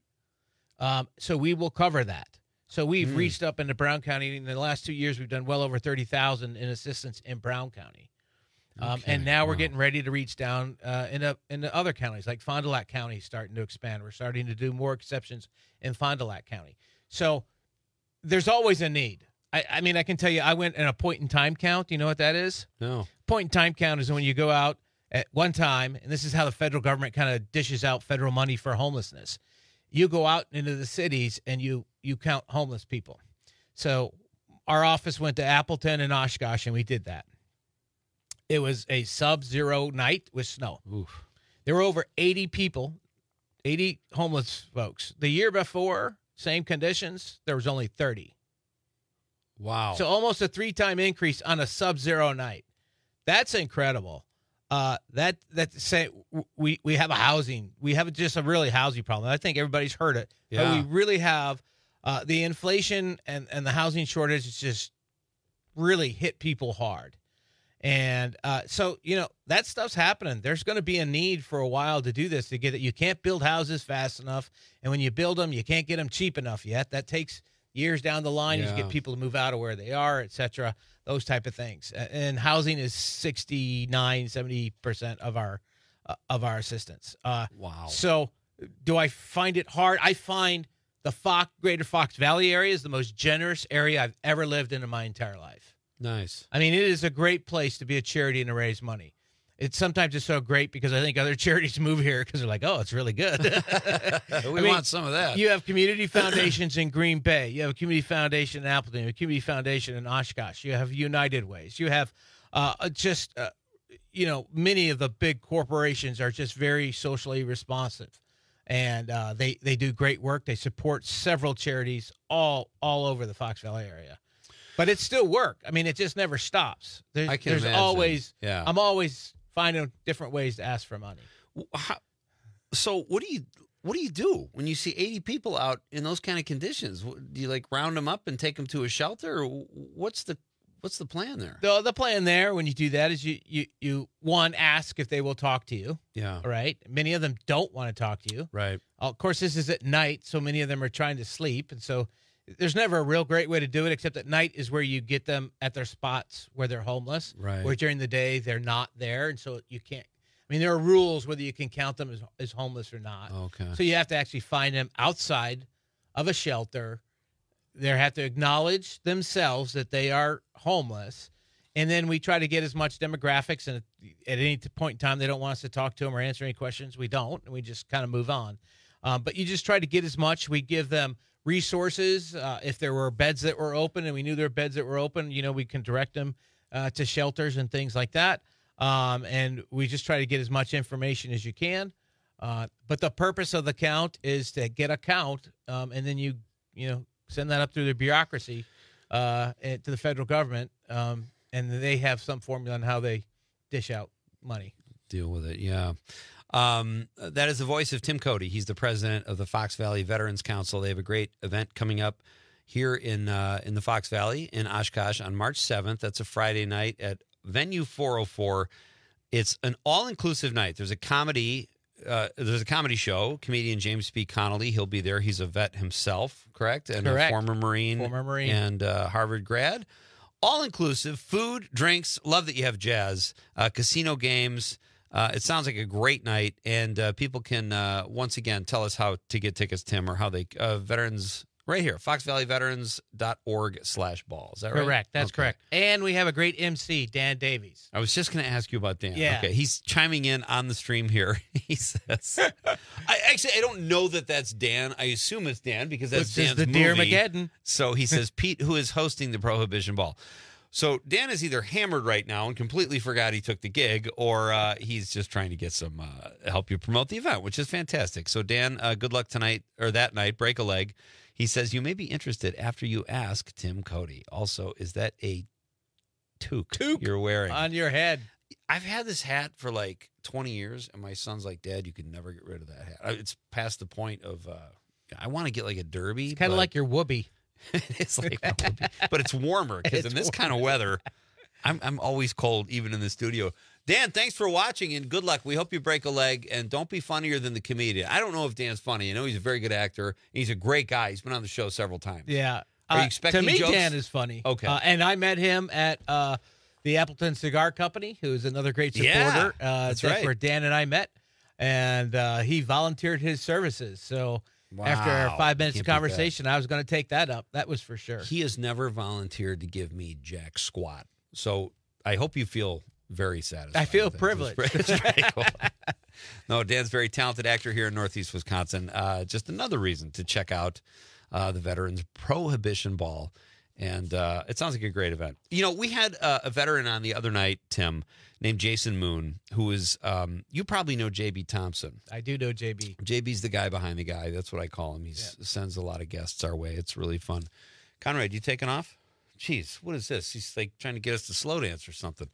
So we will cover that. So we've reached up into Brown County. In the last 2 years, we've done well over 30,000 in assistance in Brown County. And now we're getting ready to reach down into other counties, like Fond du Lac County starting to expand. We're starting to do more exceptions in Fond du Lac County. So there's always a need. I mean, I can tell you, I went in a point-in-time count. Do you know what that is? No. Point-in-time count is when you go out at one time, and this is how the federal government kind of dishes out federal money for homelessness. You go out into the cities, and you count homeless people. So our office went to Appleton and Oshkosh, and we did that. It was a sub-zero night with snow. Oof. There were over 80 people, 80 homeless folks. The year before, same conditions, there was only 30. Wow. So almost a 3-time increase on a sub-zero night. That's incredible. We have we have just a really housing problem. I think everybody's heard it. Yeah. But we really have the inflation and the housing shortage has just really hit people hard. And so, that stuff's happening. There's going to be a need for a while to do this, to get it. You can't build houses fast enough. And when you build them, you can't get them cheap enough yet. That takes years down the line as you get people to move out of where they are, et cetera, those type of things. And housing is 69-70% of our assistance. Wow. So do I find it hard? I find the Greater Fox Valley area is the most generous area I've ever lived in my entire life. Nice. I mean, it is a great place to be a charity and to raise money. Sometimes it's so great because I think other charities move here because they're like, oh, it's really good. We want some of that. You have community foundations in Green Bay. You have a community foundation in Appleton. You have a community foundation in Oshkosh. You have United Ways. You have many of the big corporations are just very socially responsive. and they do great work. They support several charities all over the Fox Valley area. But it's still work. I mean, it just never stops. I can There's imagine. always, Yeah. I'm always finding different ways to ask for money. So what do you do when you see 80 people out in those kind of conditions? Do you like round them up and take them to a shelter, or what's the plan there? The plan there when you do that is you one, ask if they will talk to you. Yeah. All right. Many of them don't want to talk to you. Right. Of course, this is at night, so many of them are trying to sleep, and so there's never a real great way to do it, except at night is where you get them at their spots where they're homeless. Right. Where during the day they're not there, and so you can't. I mean, there are rules whether you can count them as homeless or not. Okay. So you have to actually find them outside of a shelter. They have to acknowledge themselves that they are homeless, and then we try to get as much demographics. And at any point in time, they don't want us to talk to them or answer any questions. We don't, and we just kind of move on. But you just try to get as much. We give them resources. If there were beds that were open and we knew there were beds that were open, we can direct them to shelters and things like that. And we just try to get as much information as you can. But the purpose of the count is to get a count, and then you send that up through the bureaucracy to the federal government, and they have some formula on how they dish out money. Deal with it, yeah. That is the voice of Tim Cody. He's the president of the Fox Valley Veterans Council. They have a great event coming up here in the Fox Valley in Oshkosh on March 7th. That's a Friday night at Venue 404. It's an all-inclusive night. There's a comedy show. Comedian James P. Connolly, he'll be there. He's a vet himself, correct? And Correct. a former Marine. And Harvard grad. All-inclusive, food, drinks. Love that you have jazz. Casino games. It sounds like a great night, and people can, once again, tell us how to get tickets, Tim, or how they, veterans, right here, foxvalleyveterans.org/ball. Is that right? Correct. That's Okay. correct. And we have a great MC, Dan Davies. I was just going to ask you about Dan. Yeah. Okay. He's chiming in on the stream here. He says, I don't know that that's Dan. I assume it's Dan because that's Which is Dan's the Dear movie. Mageddon. So he says, Pete, who is hosting the Prohibition Ball. So Dan is either hammered right now and completely forgot he took the gig, or he's just trying to get some help you promote the event, which is fantastic. So Dan, good luck tonight or that night. Break a leg. He says you may be interested after you ask Tim Cody. Also, is that a toque you're wearing on your head? I've had this hat for like 20 years, and my son's like, Dad, you could never get rid of that hat. It's past the point of I want to get like a derby. It's kind of like your whoopee. It's like a whoopee, but it's warmer because in this kind of weather, I'm always cold, even in the studio. Dan, thanks for watching, and good luck. We hope you break a leg, and don't be funnier than the comedian. I don't know if Dan's funny. I know he's a very good actor, and he's a great guy. He's been on the show several times. Yeah. Are you expecting to me, jokes? Dan is funny. Okay. And I met him at the Appleton Cigar Company, who's another great supporter. Yeah, that's right. where Dan and I met, and he volunteered his services. So after Wow. 5 minutes Can't beat of that. conversation, I was going to take that up. That was for sure. He has never volunteered to give me jack squat. So I hope you feel very satisfied. I feel with it. privileged. It's pretty cool. No, Dan's a very talented actor here in Northeast Wisconsin. Just another reason to check out the Veterans Prohibition Ball. And it sounds like a great event. We had a veteran on the other night, Tim, named Jason Moon, who is, you probably know JB Thompson. I do know JB. JB's the guy behind the guy. That's what I call him. He sends a lot of guests our way. It's really fun. Conrad, you taking off? Jeez, what is this? He's like trying to get us to slow dance or something.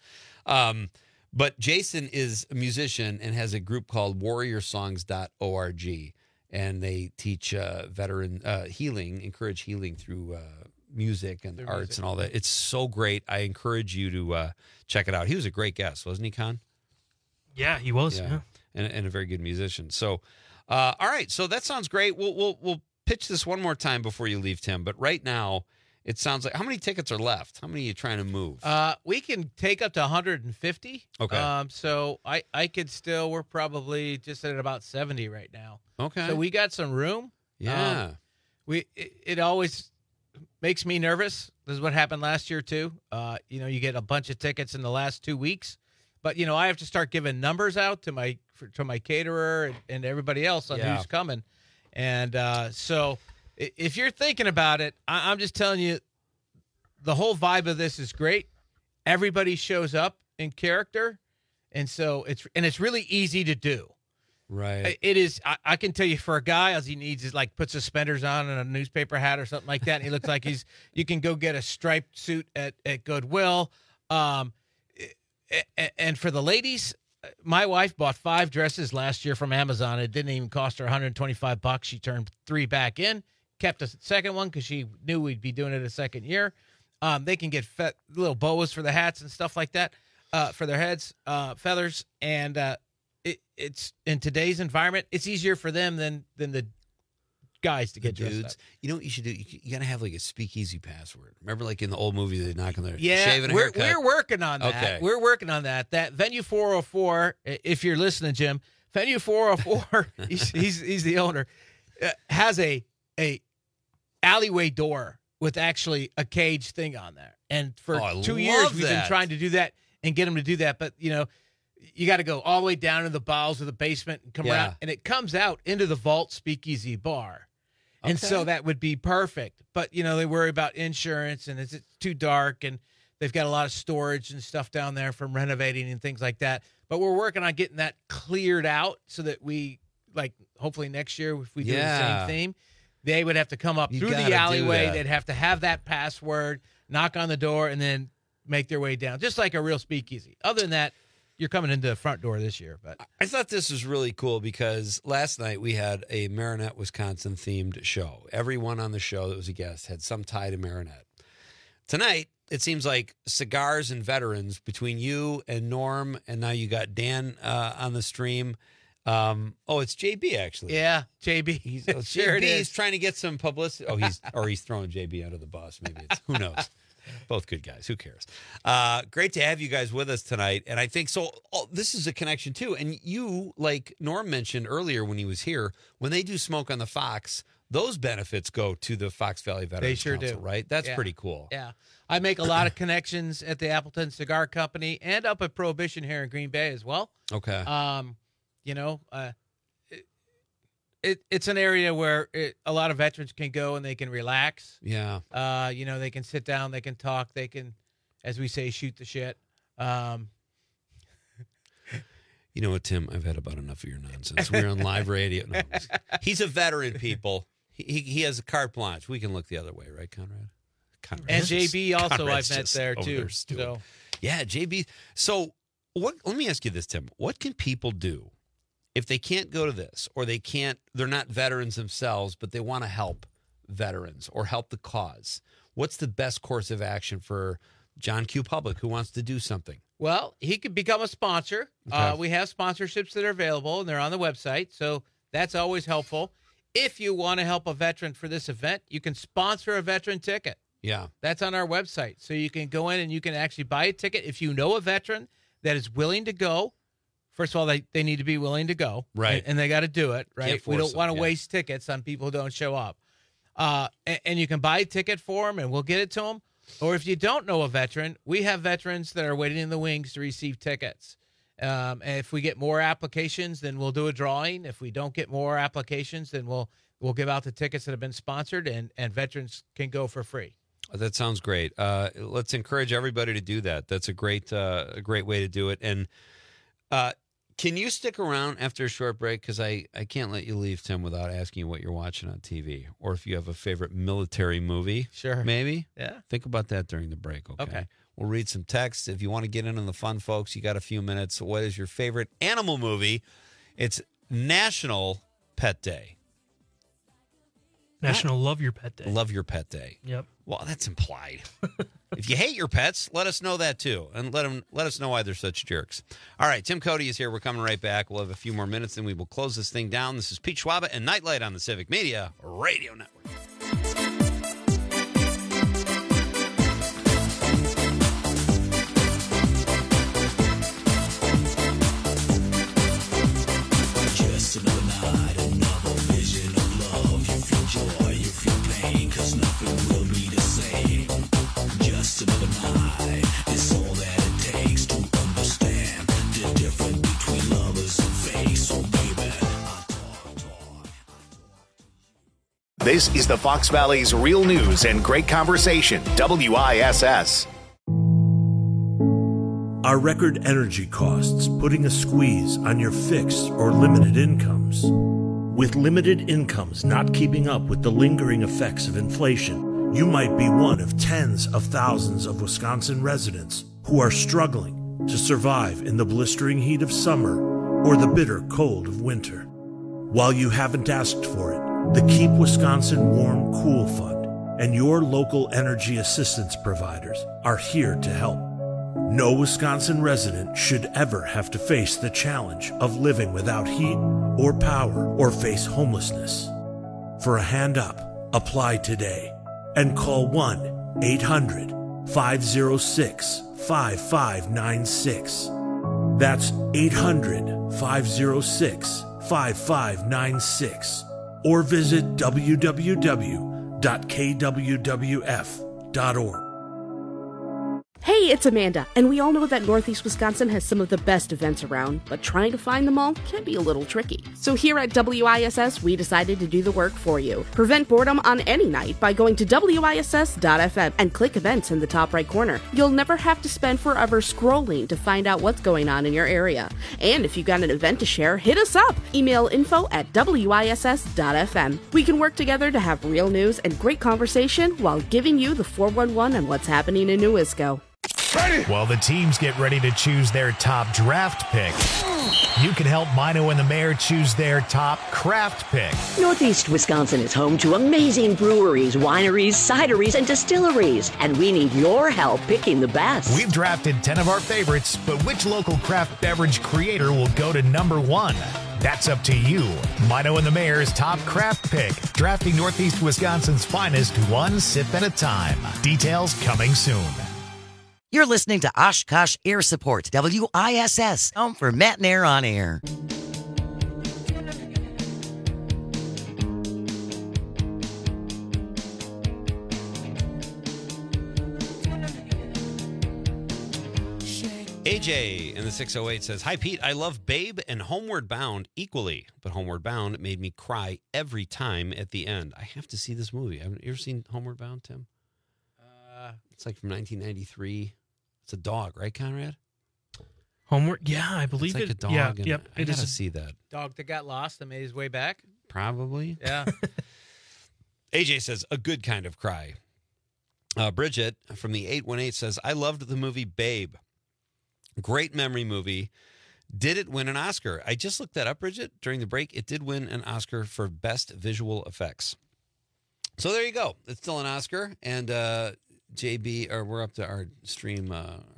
But Jason is a musician and has a group called warriorsongs.org. And they teach veteran healing, encourage healing through music and arts and all that. It's so great. I encourage you to check it out. He was a great guest, wasn't he, Con? Yeah, he was. Yeah. And a very good musician. So, all right. So that sounds great. We'll pitch this one more time before you leave, Tim. But right now, it sounds like, how many tickets are left? How many are you trying to move? We can take up to 150. Okay. So I could still, we're probably just at about 70 right now. Okay. So we got some room. Yeah. It always makes me nervous. This is what happened last year too. You get a bunch of tickets in the last 2 weeks, but I have to start giving numbers out to my caterer and everybody else on who's coming. And so if you're thinking about it, I'm just telling you, the whole vibe of this is great. Everybody shows up in character, and so it's really easy to do. Right. It is. I can tell you, for a guy, all he needs is like put suspenders on and a newspaper hat or something like that. And he looks like you can go get a striped suit at Goodwill. And for the ladies, my wife bought 5 dresses last year from Amazon. It didn't even cost her $125. She turned 3 back in, kept a second one because she knew we'd be doing it a second year. They can get little boas for the hats and stuff like that, for their heads, feathers. And it's in today's environment, it's easier for them than the guys to get dressed up. You know what you should do? You got to have like a speakeasy password. Remember, like in the old movie, they knock on their shaving we're haircut? We're working on that. Okay. We're working on that. That Venue 404, if you're listening, Jim, Venue 404, he's the owner, has a alleyway door with actually a cage thing on there. And for 2 years, we've been trying to do that and get them to do that. But, you got to go all the way down to the bowels of the basement and come around. And it comes out into the Vault Speakeasy Bar. And so that would be perfect. But, they worry about insurance and it's too dark and they've got a lot of storage and stuff down there from renovating and things like that. But we're working on getting that cleared out so that we, hopefully next year, if we do the same theme, they would have to come up through the alleyway. They'd have to have that password, knock on the door, and then make their way down, just like a real speakeasy. Other than that, you're coming into the front door this year. But I thought this was really cool because last night we had a Marinette, Wisconsin themed show. Everyone on the show that was a guest had some tie to Marinette. Tonight, it seems like cigars and veterans between you and Norm, and now you got Dan on the stream. It's JB actually. Yeah, JB. He's trying to get some publicity. He's throwing JB under the bus. Maybe who knows. Both good guys. Who cares? Great to have you guys with us tonight. And I think so. This is a connection too. And you, like Norm mentioned earlier when he was here, when they do Smoke on the Fox, those benefits go to the Fox Valley Veterans Council, do. Right? That's pretty cool. Yeah. I make a lot of connections at the Appleton Cigar Company and up at Prohibition here in Green Bay as well. Okay. It's an area where a lot of veterans can go and they can relax. Yeah. They can sit down, they can talk, they can, as we say, shoot the shit. You know what, Tim? I've had about enough of your nonsense. We're on live radio. No, he's a veteran, people. He has a carte blanche. We can look the other way, right, Conrad? And JB also Conrad's I've met there too. So. Yeah, JB. So let me ask you this, Tim. What can people do if they can't go to this, or they're not veterans themselves, but they want to help veterans or help the cause? What's the best course of action for John Q. Public who wants to do something? Well, he could become a sponsor. Okay. We have sponsorships that are available, and they're on the website, so that's always helpful. If you want to help a veteran for this event, you can sponsor a veteran ticket. Yeah. That's on our website. So you can go in and you can actually buy a ticket. If you know a veteran that is willing to go, first of all, they need to be willing to go. Right. And they got to do it, right? Can't We force don't want to them, waste tickets on people who don't show up. And you can buy a ticket for them, and we'll get it to them. Or if you don't know a veteran, we have veterans that are waiting in the wings to receive tickets. And if we get more applications, then we'll do a drawing. If we don't get more applications, then we'll give out the tickets that have been sponsored, and veterans can go for free. That sounds great. Let's encourage everybody to do that. That's a great way to do it. And can you stick around after a short break? Because I can't let you leave, Tim, without asking you what you're watching on TV, or if you have a favorite military movie. Sure. Maybe? Yeah. Think about that during the break, okay? We'll read some texts. If you want to get in on the fun, folks, you got a few minutes. What is your favorite animal movie? It's National Pet Day. National Love Your Pet Day. Love Your Pet Day. Yep. Well, that's implied. If you hate your pets, let us know that too, and let us know why they're such jerks. All right, Tim Cody is here. We're coming right back. We'll have a few more minutes, and we will close this thing down. This is Pete Schwaba and Nightlight on the Civic Media Radio Network. Just another night, another vision of love. You feel joy, you feel pain, 'cause nothing will be the same. Just another night is all that it takes to understand the difference between lovers and fake. So baby, This is the Fox Valley's real news and great conversation, WISS. Are record energy costs putting a squeeze on your fixed or limited incomes? With limited incomes not keeping up with the lingering effects of inflation, you might be one of tens of thousands of Wisconsin residents who are struggling to survive in the blistering heat of summer or the bitter cold of winter. While you haven't asked for it, the Keep Wisconsin Warm Cool Fund and your local energy assistance providers are here to help. No Wisconsin resident should ever have to face the challenge of living without heat or power or face homelessness. For a hand up, apply today and call 1-800-506-5596. That's 800-506-5596. Or visit www.kwwf.org. Hey, it's Amanda, and we all know that Northeast Wisconsin has some of the best events around, but trying to find them all can be a little tricky. So here at WISS, we decided to do the work for you. Prevent boredom on any night by going to WISS.FM and click events in the top right corner. You'll never have to spend forever scrolling to find out what's going on in your area. And if you've got an event to share, hit us up. Email info@WISS.FM. We can work together to have real news and great conversation while giving you the 411 on what's happening in Newisco. While the teams get ready to choose their top draft pick, you can help Mino and the Mayor choose their top craft pick. Northeast Wisconsin is home to amazing breweries, wineries, cideries, and distilleries, and we need your help picking the best. We've drafted 10 of our favorites, but which local craft beverage creator will go to number 1? That's up to you. Mino and the Mayor's top craft pick, drafting Northeast Wisconsin's finest one sip at a time. Details coming soon. You're listening to Oshkosh Air Support, WISS, home for Matt and Air on Air. AJ in the 608 says, "Hi, Pete. I love Babe and Homeward Bound equally, but Homeward Bound made me cry every time at the end. I have to see this movie. Haven't you ever seen Homeward Bound, Tim? It's like from 1993. It's a dog, right, Conrad? Homeward? Yeah, I believe it's like it. a dog. Yeah, and yep. I gotta see that. Dog that got lost and made his way back. Probably. Yeah. AJ says, a good kind of cry. Bridget from the 818 says, I loved the movie Babe. Great memory movie. Did it win an Oscar? I just looked that up, Bridget, during the break. It did win an Oscar for Best Visual Effects. So there you go. It's still an Oscar. And JB, or we're up to our stream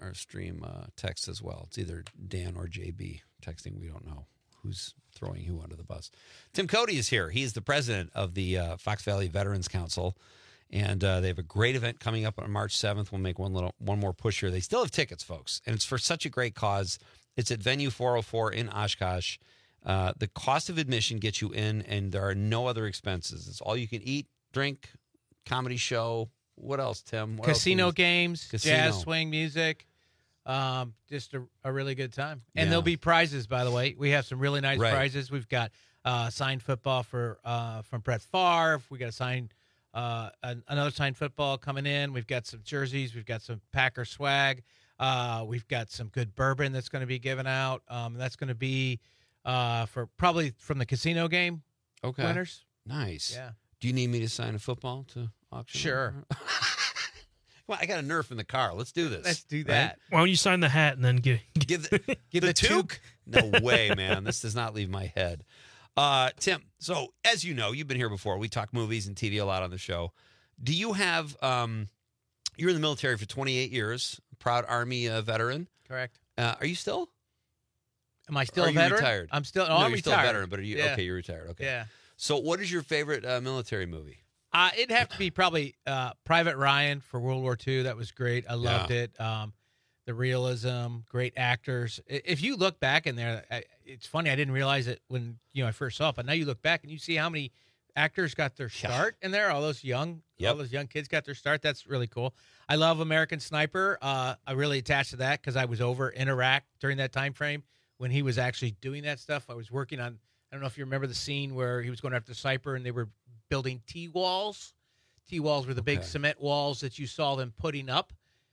text as well. It's either Dan or JB texting. We don't know who's throwing who under the bus. Tim Cody is here. He's the president of the Fox Valley Veterans Council. And they have a great event coming up on March 7th. We'll make one more push here. They still have tickets, folks, and it's for such a great cause. It's at Venue 404 in Oshkosh. The cost of admission gets you in, and there are no other expenses. It's all you can eat, drink, comedy show. What else, Tim? Casino games, jazz, swing music. Just a really good time. And there'll be prizes, by the way. We have some really nice prizes. We've got signed football from Brett Favre. We got a signed another signed football coming in. We've got some jerseys. We've got some Packer swag. We've got some good bourbon that's going to be given out. That's going to be for probably from the casino game winners. Nice. Yeah. Do you need me to sign a football to auction? Sure. Well, I got a Nerf in the car. Let's do this. Let's do that. Right? Why don't you sign the hat and then give the toque? No way, man. This does not leave my head. Tim, so as you know, you've been here before. We talk movies and TV a lot on the show. Do you have, you're in the military for 28 years, proud Army veteran. Correct. Are you still? Am I still a a veteran? Retired? I'm still, no, I'm you're retired. Still a veteran, but are you, yeah. Okay, you're retired. Okay. Yeah. So what is your favorite military movie? It'd have to be probably Private Ryan for World War II. That was great. I loved it. The realism, great actors. If you look back in there, it's funny. I didn't realize it when I first saw it, but now you look back and you see how many actors got their start in there. All those young kids got their start. That's really cool. I love American Sniper. I really attached to that because I was over in Iraq during that time frame when he was actually doing that stuff. I was working on. I don't know if you remember the scene where he was going after the sniper and they were building T-walls. T-walls were the big cement walls that you saw them putting up.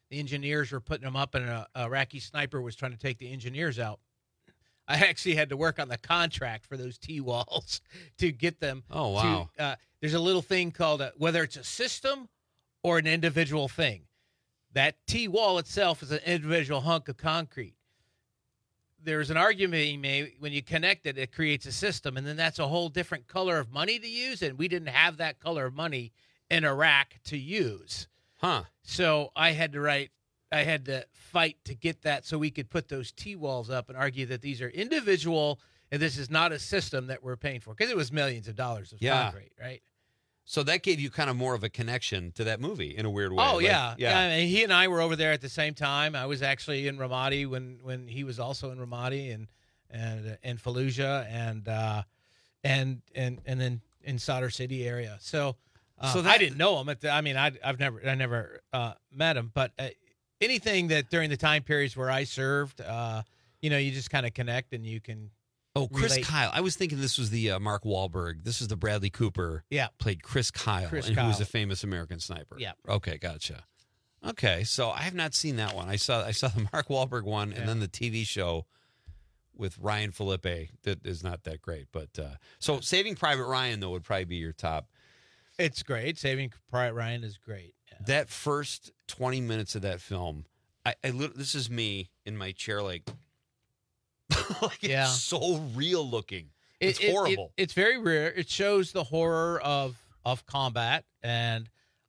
The engineers were putting them up, and a Iraqi sniper was trying to take the engineers out. I actually had to work on the contract for those T-walls to get them. Oh, wow. There's a little thing called whether it's a system or an individual thing. That T-wall itself is an individual hunk of concrete. There's an argument being made when you connect it, it creates a system, and then that's a whole different color of money to use, and we didn't have that color of money in Iraq to use. Huh. So I had to fight to get that so we could put those T-walls up and argue that these are individual and this is not a system that we're paying for, because it was millions of dollars of concrete, right? So that gave you kind of more of a connection to that movie in a weird way. Oh, Like, yeah. I mean, he and I were over there at the same time. I was actually in Ramadi when he was also in Ramadi and Fallujah and then in Sadr City area. So I didn't know him. I never met him. But anything that during the time periods where I served, you just kind of connect and you can. Oh, Chris relate. Kyle. I was thinking this was the Mark Wahlberg. This is the Bradley Cooper. Yeah. Played Chris Kyle, who was a famous American sniper. Yeah. Okay, gotcha. Okay, so I have not seen that one. I saw the Mark Wahlberg one, and then the TV show with Ryan Philippe that is not that great. But so Saving Private Ryan, though, would probably be your top. It's great. Saving Private Ryan is great. Yeah. That first 20 minutes of that film, this is me in my chair, like it's so real looking. It's horrible. It's very rare. It shows the horror of combat and,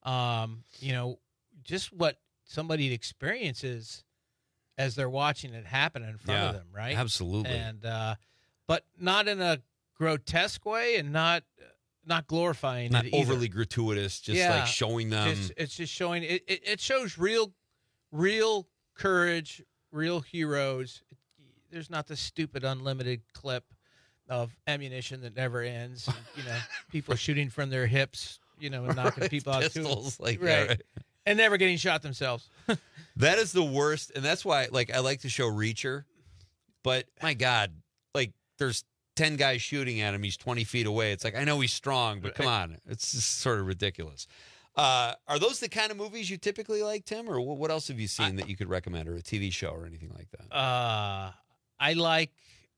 just what somebody experiences as they're watching it happen in front of them, right? Absolutely. And but not in a grotesque way, and not glorifying not it either. overly gratuitous, just like showing them. It's just showing it shows real courage, real heroes. There's not the stupid unlimited clip of ammunition that never ends. And, people shooting from their hips, and knocking people out. Pistols, like right. that, right. And never getting shot themselves. That is the worst, and that's why, I like to show Reacher, but my God, there's 10 guys shooting at him. He's 20 feet away. It's like, I know he's strong, but come on, it's just sort of ridiculous. Are those the kind of movies you typically like, Tim, or what else have you seen that you could recommend, or a TV show or anything like that? I like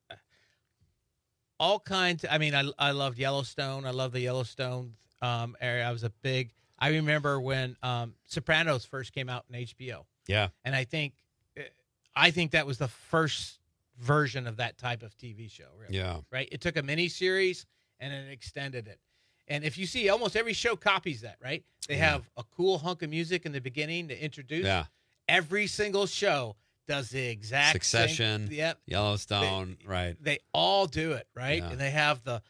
all kinds. I loved Yellowstone. I love the Yellowstone area. I remember when Sopranos first came out in HBO. Yeah. And I think that was the first version of that type of TV show. Really. Yeah. Right? It took a miniseries and then extended it. And if you see, almost every show copies that, right? They have a cool hunk of music in the beginning to introduce. Yeah. Every single show does the exact Succession, same. Yep. Yellowstone, right. They all do it, right? Yeah. And they have the,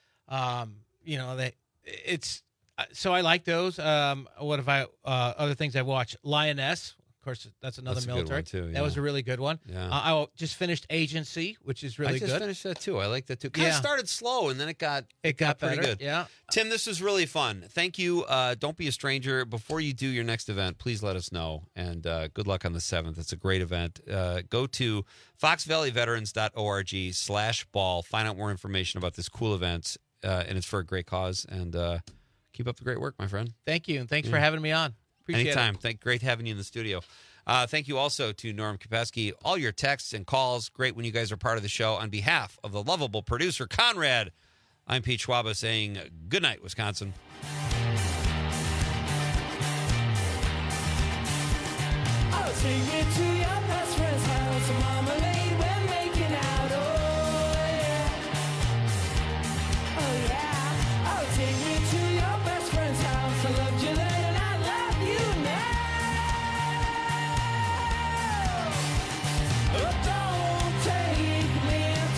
so I like those. What have I, other things I've watched? Lioness. Of course, that's another military. Good one too, That was a really good one. Yeah. I just finished Agency, which is really good. I just finished that too. I like that too. Kind of started slow, and then it got pretty better. Good. Yeah. Tim, this was really fun. Thank you. Don't be a stranger. Before you do your next event, please let us know. And good luck on the 7th. It's a great event. Go to foxvalleyveterans.org/ball. Find out more information about this cool event. And it's for a great cause. And keep up the great work, my friend. Thank you. And thanks for having me on. Appreciate Anytime. it. Great having you in the studio. Thank you also to Norm Kopesky. All your texts and calls, great when you guys are part of the show. On behalf of the lovable producer, Conrad, I'm Pete Schwaba saying good night, Wisconsin. I'll take you to your best friend's house. Marmalade, we're making out. Oh yeah. I'll take you to your best friend's house. I loved you then and I love you now. Oh, don't take me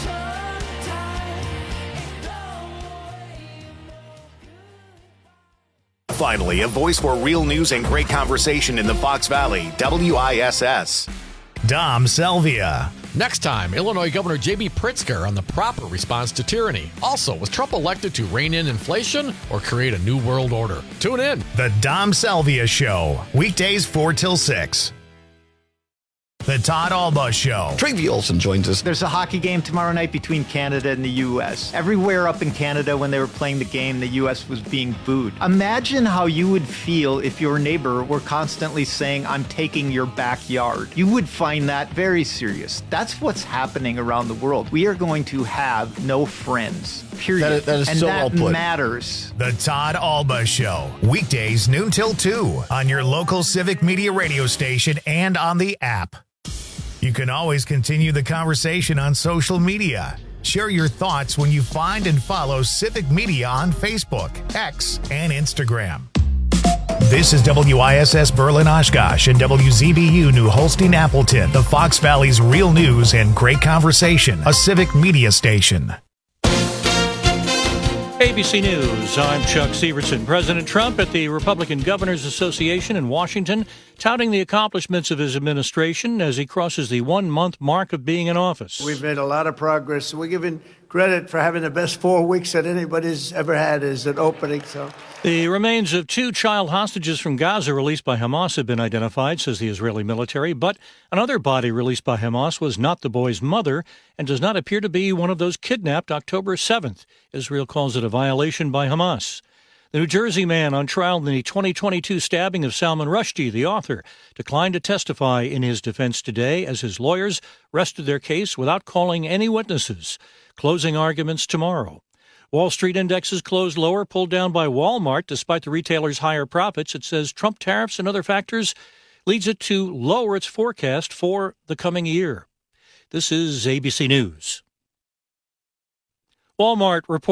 Finally, a voice for real news and great conversation in the Fox Valley, WISS. Dom Selvia. Next time, Illinois Governor J.B. Pritzker on the proper response to tyranny. Also, was Trump elected to rein in inflation or create a new world order? Tune in. The Dom Selvia Show, weekdays 4 till 6. The Todd Alba Show. Travi Olson joins us. There's a hockey game tomorrow night between Canada and the U.S. Everywhere up in Canada when they were playing the game, the U.S. was being booed. Imagine how you would feel if your neighbor were constantly saying, I'm taking your backyard. You would find that very serious. That's what's happening around the world. We are going to have no friends, period. That is and so that well put. matters. The Todd Alba Show. Weekdays noon till 2 on your local Civic Media radio station and on the app. You can always continue the conversation on social media. Share your thoughts when you find and follow Civic Media on Facebook, X, and Instagram. This is WISS Berlin Oshkosh and WZBU New Holstein Appleton, the Fox Valley's real news and great conversation, a Civic Media station. ABC News, I'm Chuck Severson. President Trump at the Republican Governors Association in Washington, touting the accomplishments of his administration as he crosses the 1-month mark of being in office. We've made a lot of progress. We're given credit for having the best 4 weeks that anybody's ever had as an opening. So the remains of 2 child hostages from Gaza released by Hamas have been identified, says the Israeli military, but another body released by Hamas was not the boy's mother and does not appear to be one of those kidnapped October 7th. Israel calls it a violation by Hamas. The New Jersey man on trial in the 2022 stabbing of Salman Rushdie, the author, declined to testify in his defense today as his lawyers rested their case without calling any witnesses. Closing arguments tomorrow. Wall Street indexes closed lower, pulled down by Walmart despite the retailer's higher profits. It says Trump tariffs and other factors leads it to lower its forecast for the coming year. This is ABC News. Walmart reports